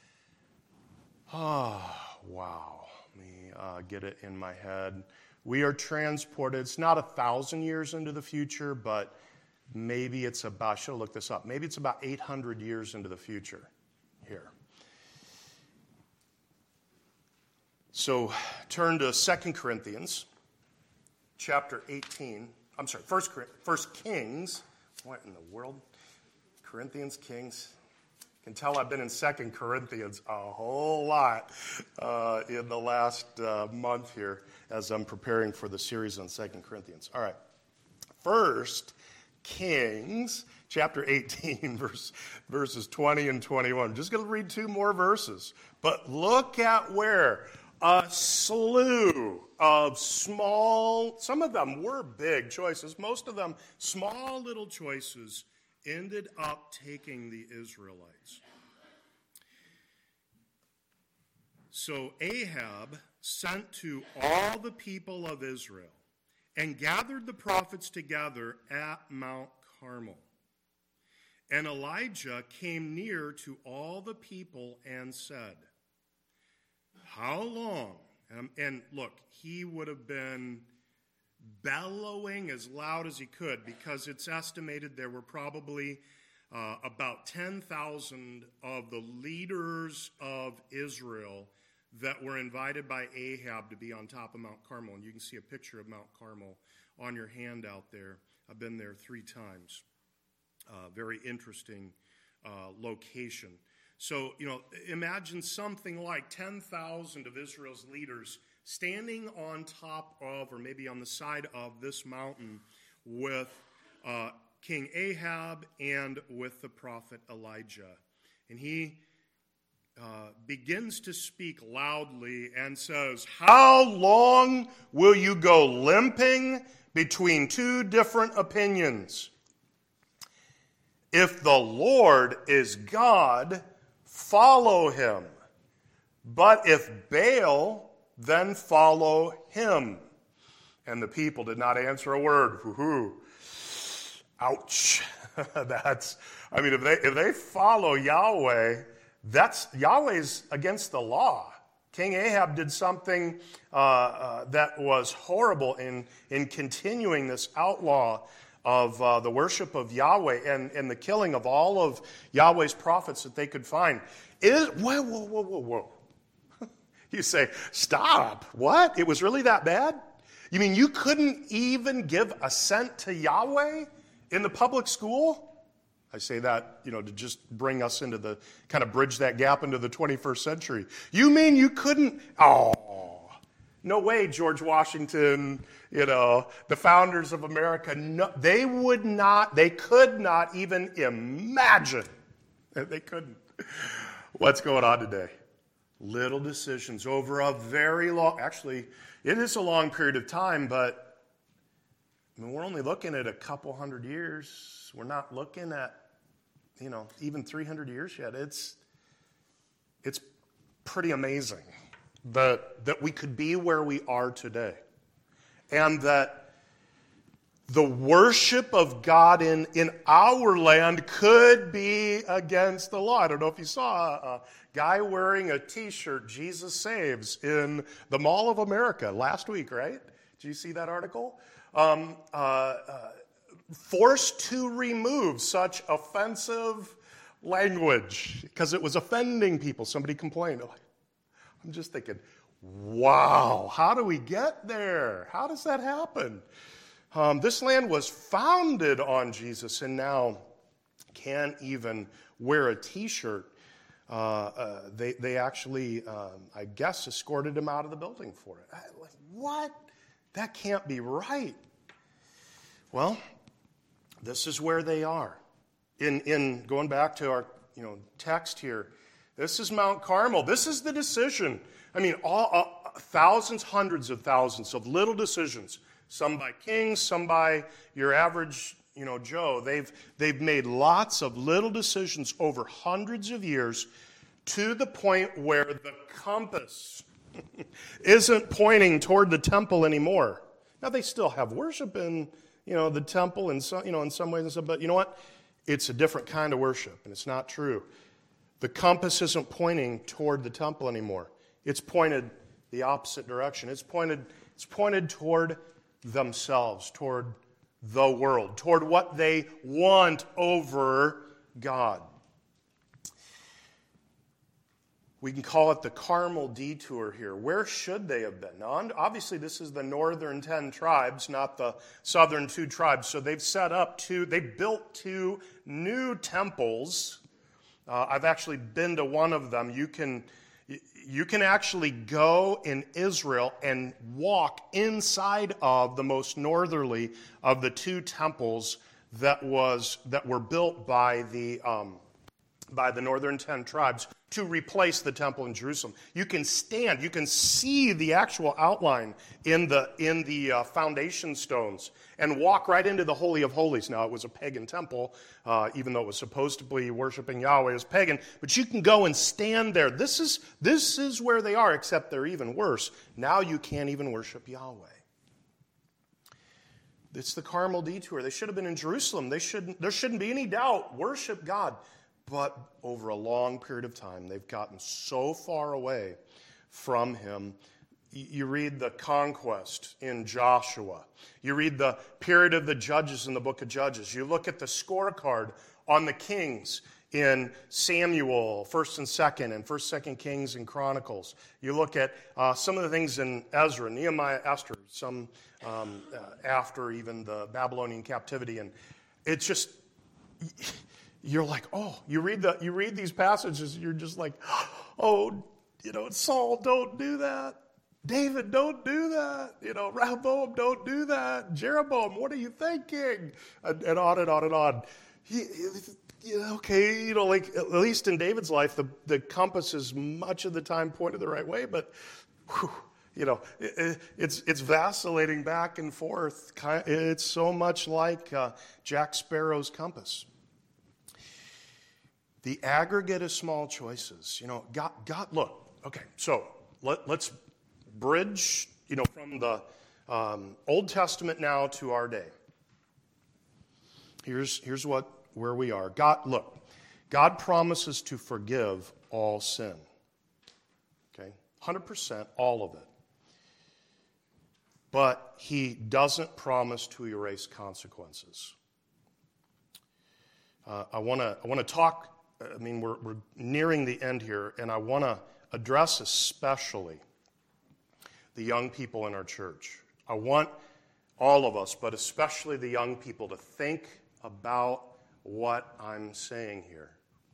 Wow. Let me get it in my head. We are transported. It's not 1,000 years into the future, but maybe it's about, I should have looked this up, maybe it's about 800 years into the future here. So turn to 2 Corinthians chapter 18. I'm sorry, 1 Kings. What in the world? Corinthians, Kings. Can tell I've been in 2 Corinthians a whole lot in the last month here as I'm preparing for the series on 2 Corinthians. All right. 1 Kings chapter 18, verses 20 and 21. I'm just going to read 2 more verses. But look at where a slew of small, some of them were big choices, most of them small little choices, ended up taking the Israelites. So Ahab sent to all the people of Israel and gathered the prophets together at Mount Carmel. And Elijah came near to all the people and said, "How long?" And look, he would have been bellowing as loud as he could, because it's estimated there were probably about 10,000 of the leaders of Israel that were invited by Ahab to be on top of Mount Carmel. And you can see a picture of Mount Carmel on your handout there. I've been there 3 times. Very interesting location. So, imagine something like 10,000 of Israel's leaders standing on top of, or maybe on the side of this mountain with King Ahab and with the prophet Elijah. And he begins to speak loudly and says, "How long will you go limping between 2 different opinions? If the Lord is God, follow him. But if Baal, then follow him." And the people did not answer a word. Ouch. If they follow Yahweh, Yahweh's against the law. King Ahab did something that was horrible in continuing this outlaw of the worship of Yahweh and the killing of all of Yahweh's prophets that they could find. Whoa. You say, stop. What? It was really that bad? You mean you couldn't even give assent to Yahweh in the public school? I say that, to just bring us into the, kind of bridge that gap into the 21st century. You mean you couldn't? Oh, no way, George Washington, the founders of America. No, they could not even imagine. They couldn't. What's going on today? Little decisions over a very long, actually, it is a long period of time, but we're only looking at a couple hundred years. We're not looking at, even 300 years yet. It's pretty amazing that we could be where we are today. And that the worship of God in our land could be against the law. I don't know if you saw a guy wearing a T-shirt, "Jesus Saves," in the Mall of America last week, right? Did you see that article? Forced to remove such offensive language because it was offending people. Somebody complained. I'm just thinking, Wow, how do we get there? How does that happen? This land was founded on Jesus, and now can't even wear a T-shirt. They actually, I guess, escorted him out of the building for it. Like, what? That can't be right. Well, this is where they are. In going back to our text here, this is Mount Carmel. This is the decision. I mean, thousands, hundreds of thousands of little decisions. Some by kings, some by your average, Joe. They've made lots of little decisions over hundreds of years, to the point where the compass isn't pointing toward the temple anymore. Now they still have worship in the temple, and in some ways and stuff. But you know what? It's a different kind of worship, and it's not true. The compass isn't pointing toward the temple anymore. It's pointed the opposite direction. It's pointed toward themselves, toward the world, toward what they want over God. We can call it the Carmel detour here. Where should they have been? Now, obviously, this is the northern 10 tribes, not the southern 2 tribes. So they built 2 new temples. I've actually been to one of them. You can actually go in Israel and walk inside of the most northerly of the 2 temples that were built by the northern 10 tribes to replace the temple in Jerusalem. You can see the actual outline in the foundation stones and walk right into the Holy of Holies. Now, it was a pagan temple, even though it was supposed to be worshiping Yahweh as pagan, but you can go and stand there. This is where they are, except they're even worse. Now you can't even worship Yahweh. It's the Carmel detour. They should have been in Jerusalem. There shouldn't be any doubt. Worship God. But over a long period of time, they've gotten so far away from him. You read the conquest in Joshua. You read the period of the judges in the book of Judges. You look at the scorecard on the kings in Samuel, 1st and 2nd, and 1st, 2nd Kings and Chronicles. You look at some of the things in Ezra, Nehemiah, Esther, some after even the Babylonian captivity. And it's just... You're like, oh, you read these passages, you're just like, oh, Saul, don't do that. David, don't do that. Rehoboam, don't do that. Jeroboam, what are you thinking? And on and on and on. Like at least in David's life, the compass is much of the time pointed the right way, but it's vacillating back and forth. It's so much like Jack Sparrow's compass. The aggregate of small choices. God, look, okay, so let's bridge, from the Old Testament now to our day. Here's where we are. God promises to forgive all sin. Okay, 100%, all of it. But he doesn't promise to erase consequences. I want to talk. We're nearing the end here, and I want to address especially the young people in our church. I want all of us, but especially the young people, to think about what I'm saying here.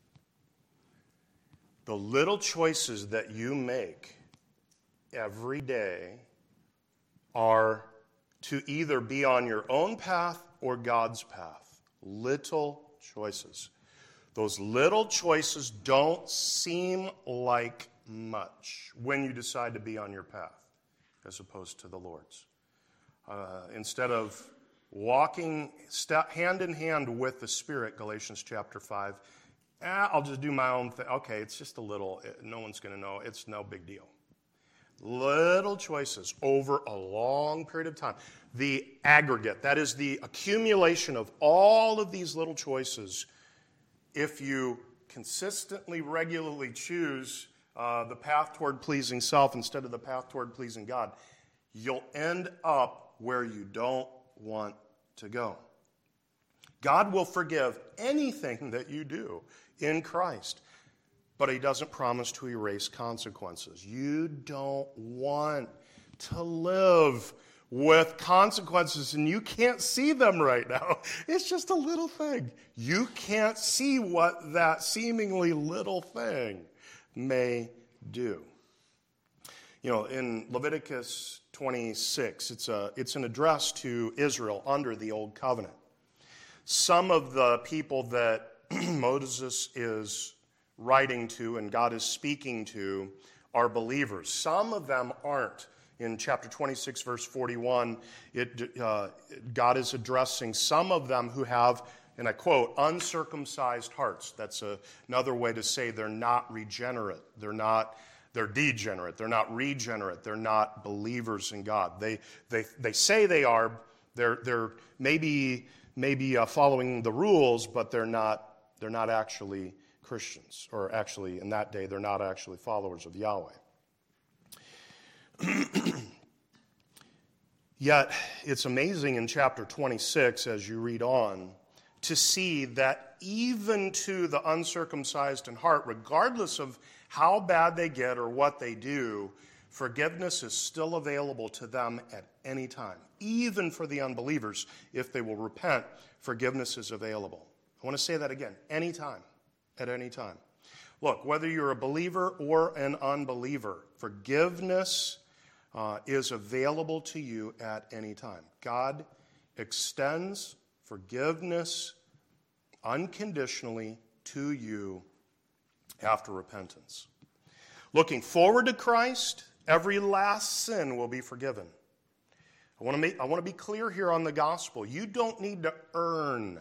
The little choices that you make every day are to either be on your own path or God's path. Little choices. Those little choices don't seem like much when you decide to be on your path as opposed to the Lord's. Instead of walking hand in hand with the Spirit, Galatians chapter 5, I'll just do my own thing. Okay, it's just a little, no one's going to know. It's no big deal. Little choices over a long period of time. The aggregate, that is the accumulation of all of these little choices. If you consistently, regularly choose the path toward pleasing self instead of the path toward pleasing God, you'll end up where you don't want to go. God will forgive anything that you do in Christ. but he doesn't promise to erase consequences. You don't want to live with consequences, and you can't see them right now. It's just a little thing. You can't see what that seemingly little thing may do. You know, in Leviticus 26, it's an address to Israel under the Old Covenant. Some of the people that Moses is writing to and God is speaking to are believers. Some of them aren't. In chapter 26, verse 41, God is addressing some of them who have, and I quote, uncircumcised hearts. That's another way to say they're not regenerate. They're degenerate. They're not regenerate. They're not believers in God. They say they are. They're maybe following the rules, but they're not actually Christians, or actually in that day they're not actually followers of Yahweh. Yet, it's amazing in chapter 26, as you read on, to see that even to the uncircumcised in heart, regardless of how bad they get or what they do, forgiveness is still available to them at any time. Even for the unbelievers, if they will repent, forgiveness is available. I want to say that again, anytime, at any time. Look, whether you're a believer or an unbeliever, forgiveness is available to you at any time. God extends forgiveness unconditionally to you after repentance. Looking forward to Christ, every last sin will be forgiven. I want to be clear here on the gospel. You don't need to earn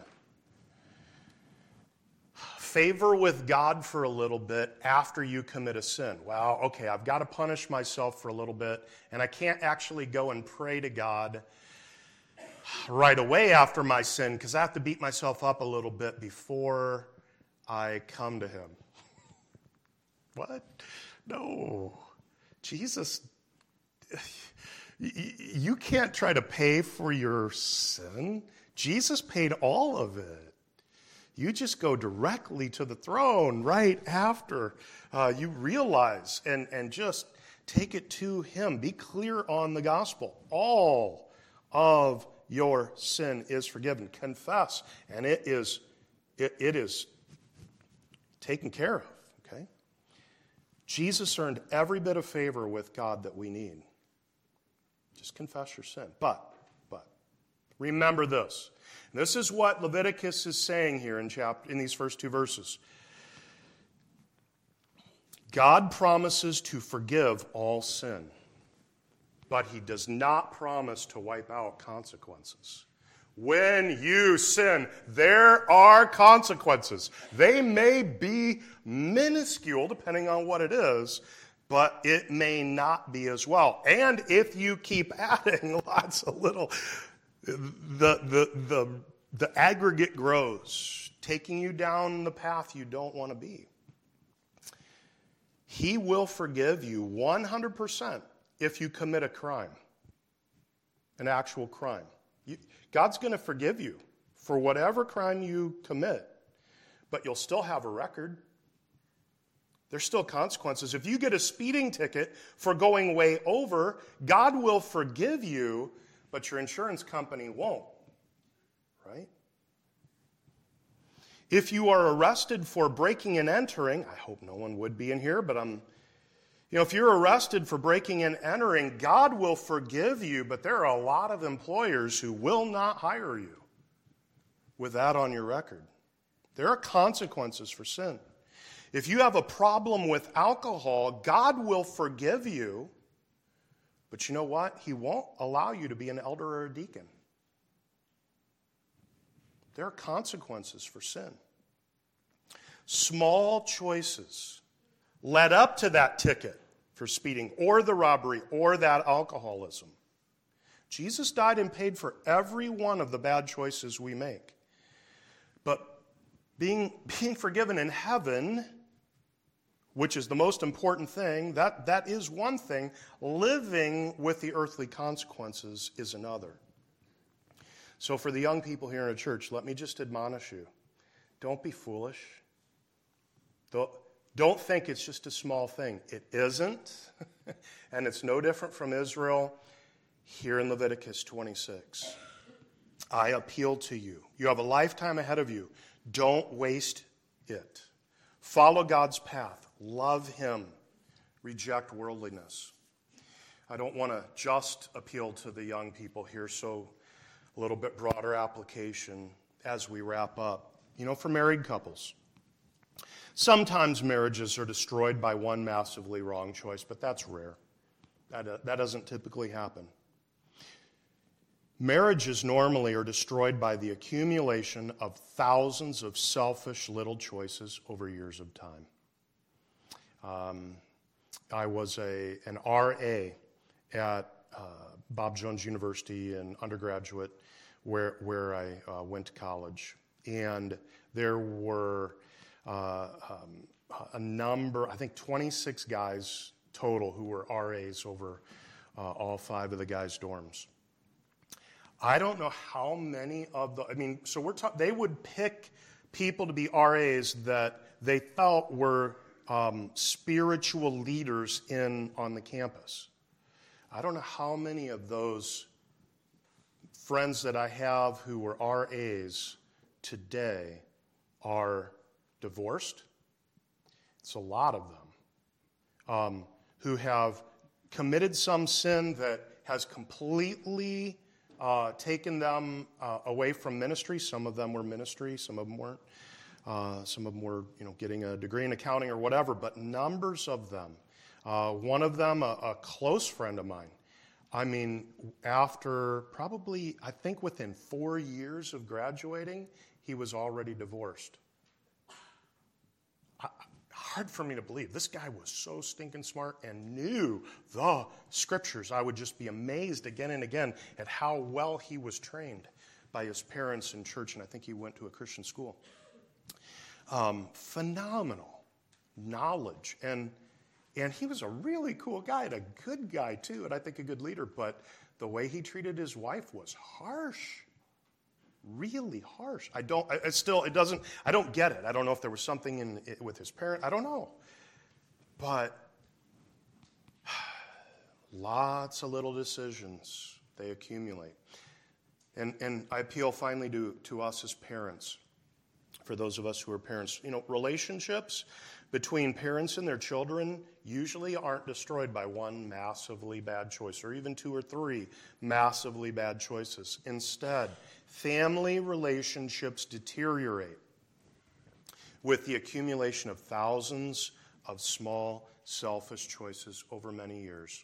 favor with God for a little bit after you commit a sin. Well, okay, I've got to punish myself for a little bit, and I can't actually go and pray to God right away after my sin because I have to beat myself up a little bit before I come to Him. What? No. Jesus, you can't try to pay for your sin. Jesus paid all of it. You just go directly to the throne right after you realize and just take it to Him. Be clear on the gospel. All of your sin is forgiven. Confess, and it is taken care of. Okay? Jesus earned every bit of favor with God that we need. Just confess your sin. But remember this. This is what Leviticus is saying here in these first two verses. God promises to forgive all sin, but He does not promise to wipe out consequences. When you sin, there are consequences. They may be minuscule, depending on what it is, but it may not be as well. And if you keep adding lots of little, the aggregate grows, taking you down the path you don't want to be. He will forgive you 100% if you commit a crime, an actual crime. God's going to forgive you for whatever crime you commit, but you'll still have a record. There's still consequences. If you get a speeding ticket for going way over, God will forgive you, but your insurance company won't, right? If you are arrested for breaking and entering, I hope no one would be in here, but if you're arrested for breaking and entering, God will forgive you, but there are a lot of employers who will not hire you with that on your record. There are consequences for sin. If you have a problem with alcohol, God will forgive you, but you know what? He won't allow you to be an elder or a deacon. There are consequences for sin. Small choices led up to that ticket for speeding or the robbery or that alcoholism. Jesus died and paid for every one of the bad choices we make. But being forgiven in heaven, which is the most important thing, that is one thing. Living with the earthly consequences is another. So for the young people here in the church, let me just admonish you. Don't be foolish. Don't think it's just a small thing. It isn't, and it's no different from Israel here in Leviticus 26. I appeal to you. You have a lifetime ahead of you. Don't waste it. Follow God's path. Love Him. Reject worldliness. I don't want to just appeal to the young people here, so a little bit broader application as we wrap up. For married couples, sometimes marriages are destroyed by one massively wrong choice, but that's rare. That doesn't typically happen. Marriages normally are destroyed by the accumulation of thousands of selfish little choices over years of time. I was an RA at Bob Jones University, an undergraduate, where I went to college. And there were a number, I think 26 guys total who were RAs over all 5 of the guys' dorms. I don't know how many of they would pick people to be RAs that they felt were spiritual leaders on the campus. I don't know how many of those friends that I have who were RAs today are divorced. It's a lot of them who have committed some sin that has completely taken them away from ministry. Some of them were ministry, some of them weren't. Some of them were, getting a degree in accounting or whatever, but numbers of them. One of them, a close friend of mine, after probably, I think within 4 years of graduating, he was already divorced. Hard for me to believe. This guy was so stinking smart and knew the scriptures. I would just be amazed again and again at how well he was trained by his parents in church, and I think he went to a Christian school. Phenomenal knowledge. And he was a really cool guy and a good guy too, and I think a good leader, but the way he treated his wife was harsh. Really harsh. I don't get it. I don't know if there was something with his parent. I don't know. But lots of little decisions, they accumulate. And I appeal finally to us as parents, for those of us who are parents. Relationships between parents and their children usually aren't destroyed by one massively bad choice, or even 2 or 3 massively bad choices. Instead, family relationships deteriorate with the accumulation of thousands of small, selfish choices over many years.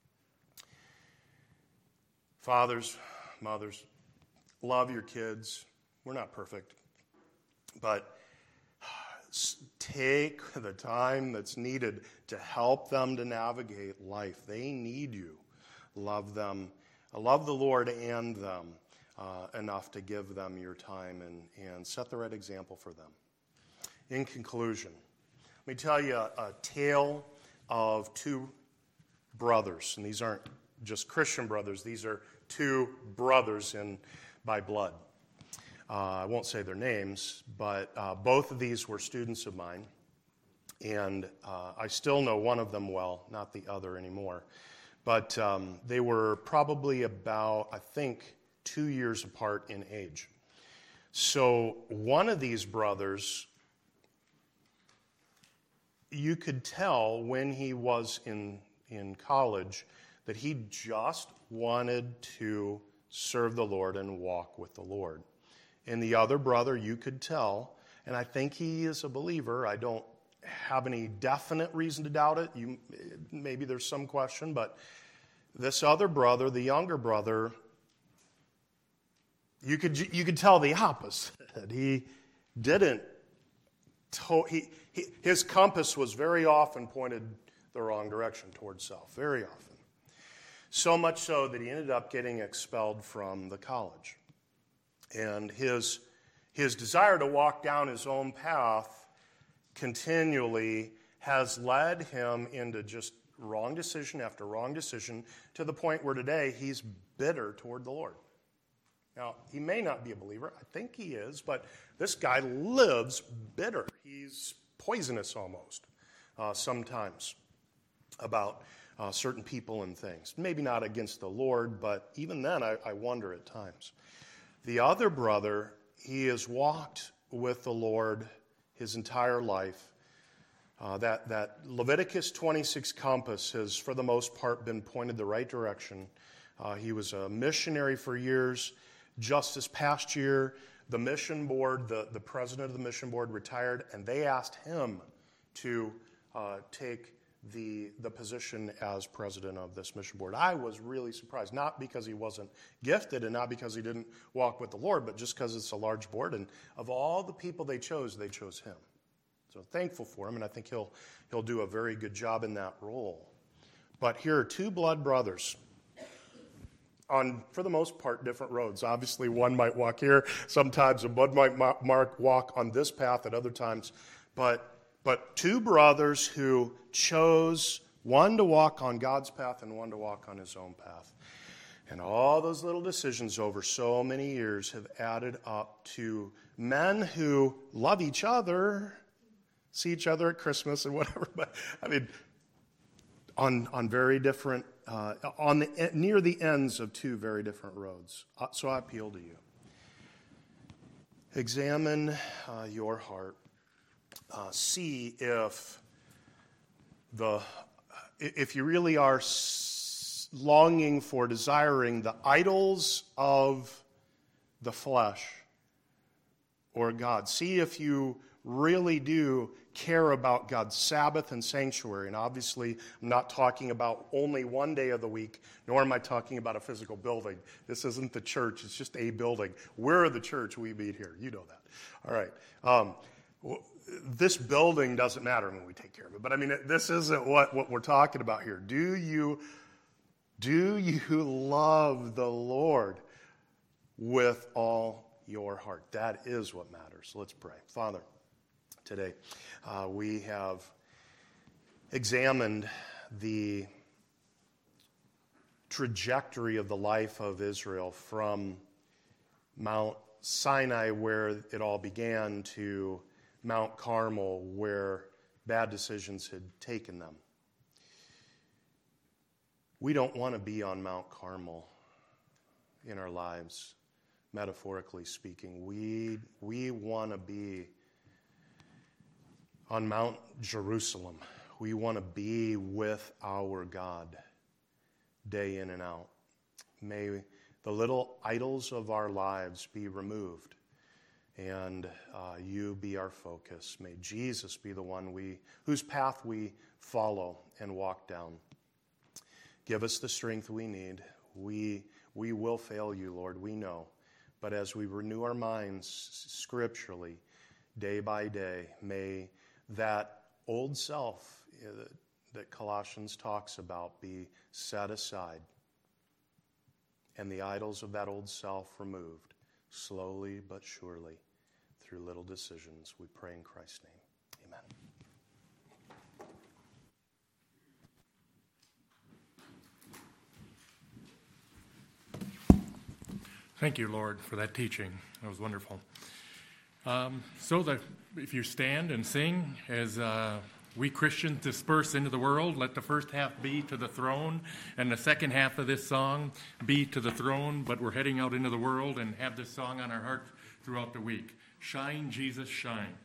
Fathers, mothers, love your kids. We're not perfect, but take the time that's needed to help them to navigate life. They need you. Love them. Love the Lord and them enough to give them your time and set the right example for them. In conclusion, let me tell you a tale of 2 brothers. And these aren't just Christian brothers. These are 2 brothers by blood. I won't say their names, but both of these were students of mine, and I still know one of them well, not the other anymore. But they were probably about, I think, 2 years apart in age. So one of these brothers, you could tell when he was in college that he just wanted to serve the Lord and walk with the Lord. And the other brother, you could tell, and I think he is a believer. I don't have any definite reason to doubt it. Maybe there's some question, but this other brother, the younger brother, you could tell the opposite. He didn't. His compass was very often pointed the wrong direction towards self, very often. So much so that he ended up getting expelled from the college. And his desire to walk down his own path continually has led him into just wrong decision after wrong decision, to the point where today he's bitter toward the Lord. Now, he may not be a believer. I think he is, but this guy lives bitter. He's poisonous almost. sometimes about certain people and things. Maybe not against the Lord, but even then I wonder at times. The other brother, he has walked with the Lord his entire life. That Leviticus 26 compass has, for the most part, been pointed the right direction. He was a missionary for years. Just this past year, the mission board, the president of the mission board retired, and they asked him to take the position as president of this mission board. I was really surprised, not because he wasn't gifted and not because he didn't walk with the Lord, but just because it's a large board. And of all the people they chose him. So thankful for him, and I think he'll do a very good job in that role. But here are two blood brothers on, for the most part, different roads. Obviously, one might walk here sometimes, and one might walk on this path at other times. But two brothers who chose one to walk on God's path and one to walk on his own path. And all those little decisions over so many years have added up to men who love each other, see each other at Christmas and whatever. But I mean, on very different, near the ends of two very different roads. So I appeal to you. Examine your heart. See if you really are longing for, desiring the idols of the flesh or God. See if you really do care about God's Sabbath and sanctuary. And obviously, I'm not talking about only one day of the week, nor am I talking about a physical building. This isn't the church. It's just a building. We're the church. We meet here. You know that. All right. This building doesn't matter when we take care of it. But I mean, this isn't what we're talking about here. Do you love the Lord with all your heart? That is what matters. Let's pray. Father, today we have examined the trajectory of the life of Israel from Mount Sinai, where it all began, to Mount Carmel, where bad decisions had taken them. We don't want to be on Mount Carmel in our lives, metaphorically speaking. We want to be on Mount Jerusalem. We want to be with our God day in and out. May the little idols of our lives be removed, and you be our focus. May Jesus be the one whose path we follow and walk down. Give us the strength we need. We will fail you, Lord, we know. But as we renew our minds scripturally, day by day, may that old self that Colossians talks about be set aside, and the idols of that old self removed, slowly but surely, through little decisions. We pray in Christ's name. Amen. Thank you, Lord, for that teaching. That was wonderful. If you stand and sing as we Christians disperse into the world, let the first half be to the throne, and the second half of this song be to the throne, but we're heading out into the world and have this song on our heart throughout the week. Shine, Jesus, shine.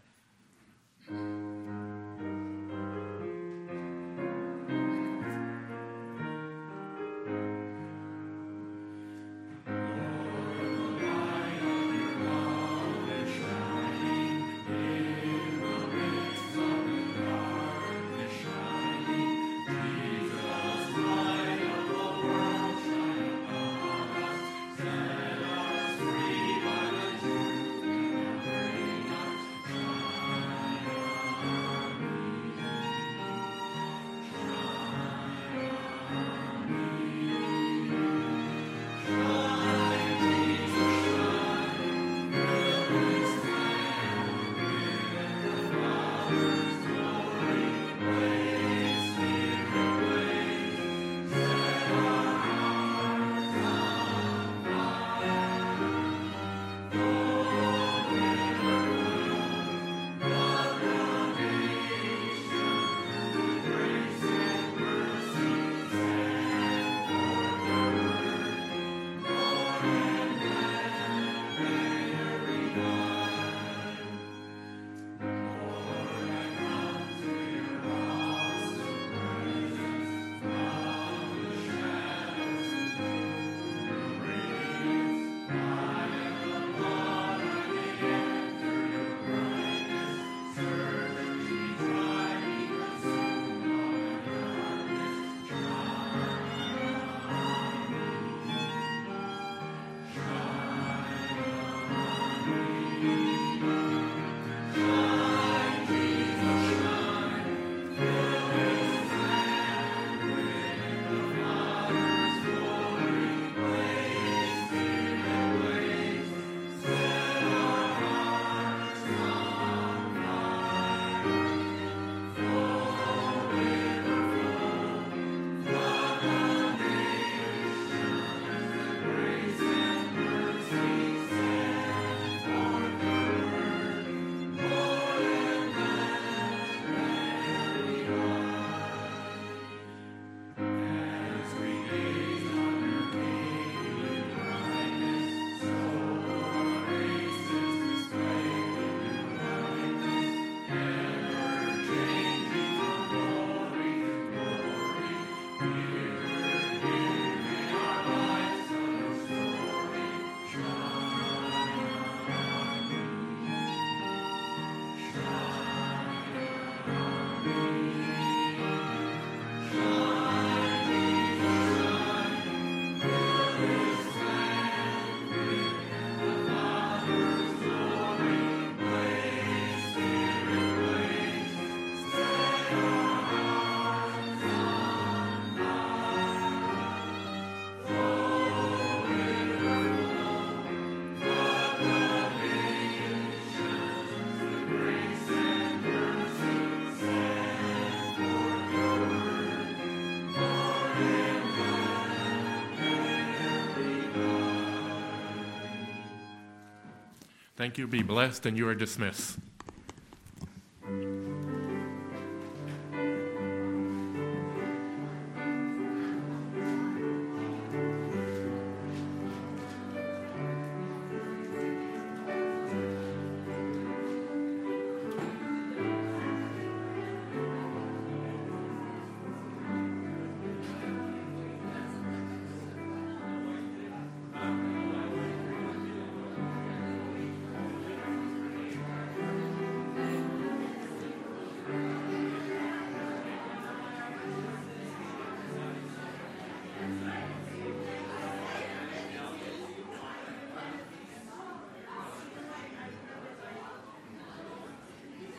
Thank you. Be blessed, and you are dismissed.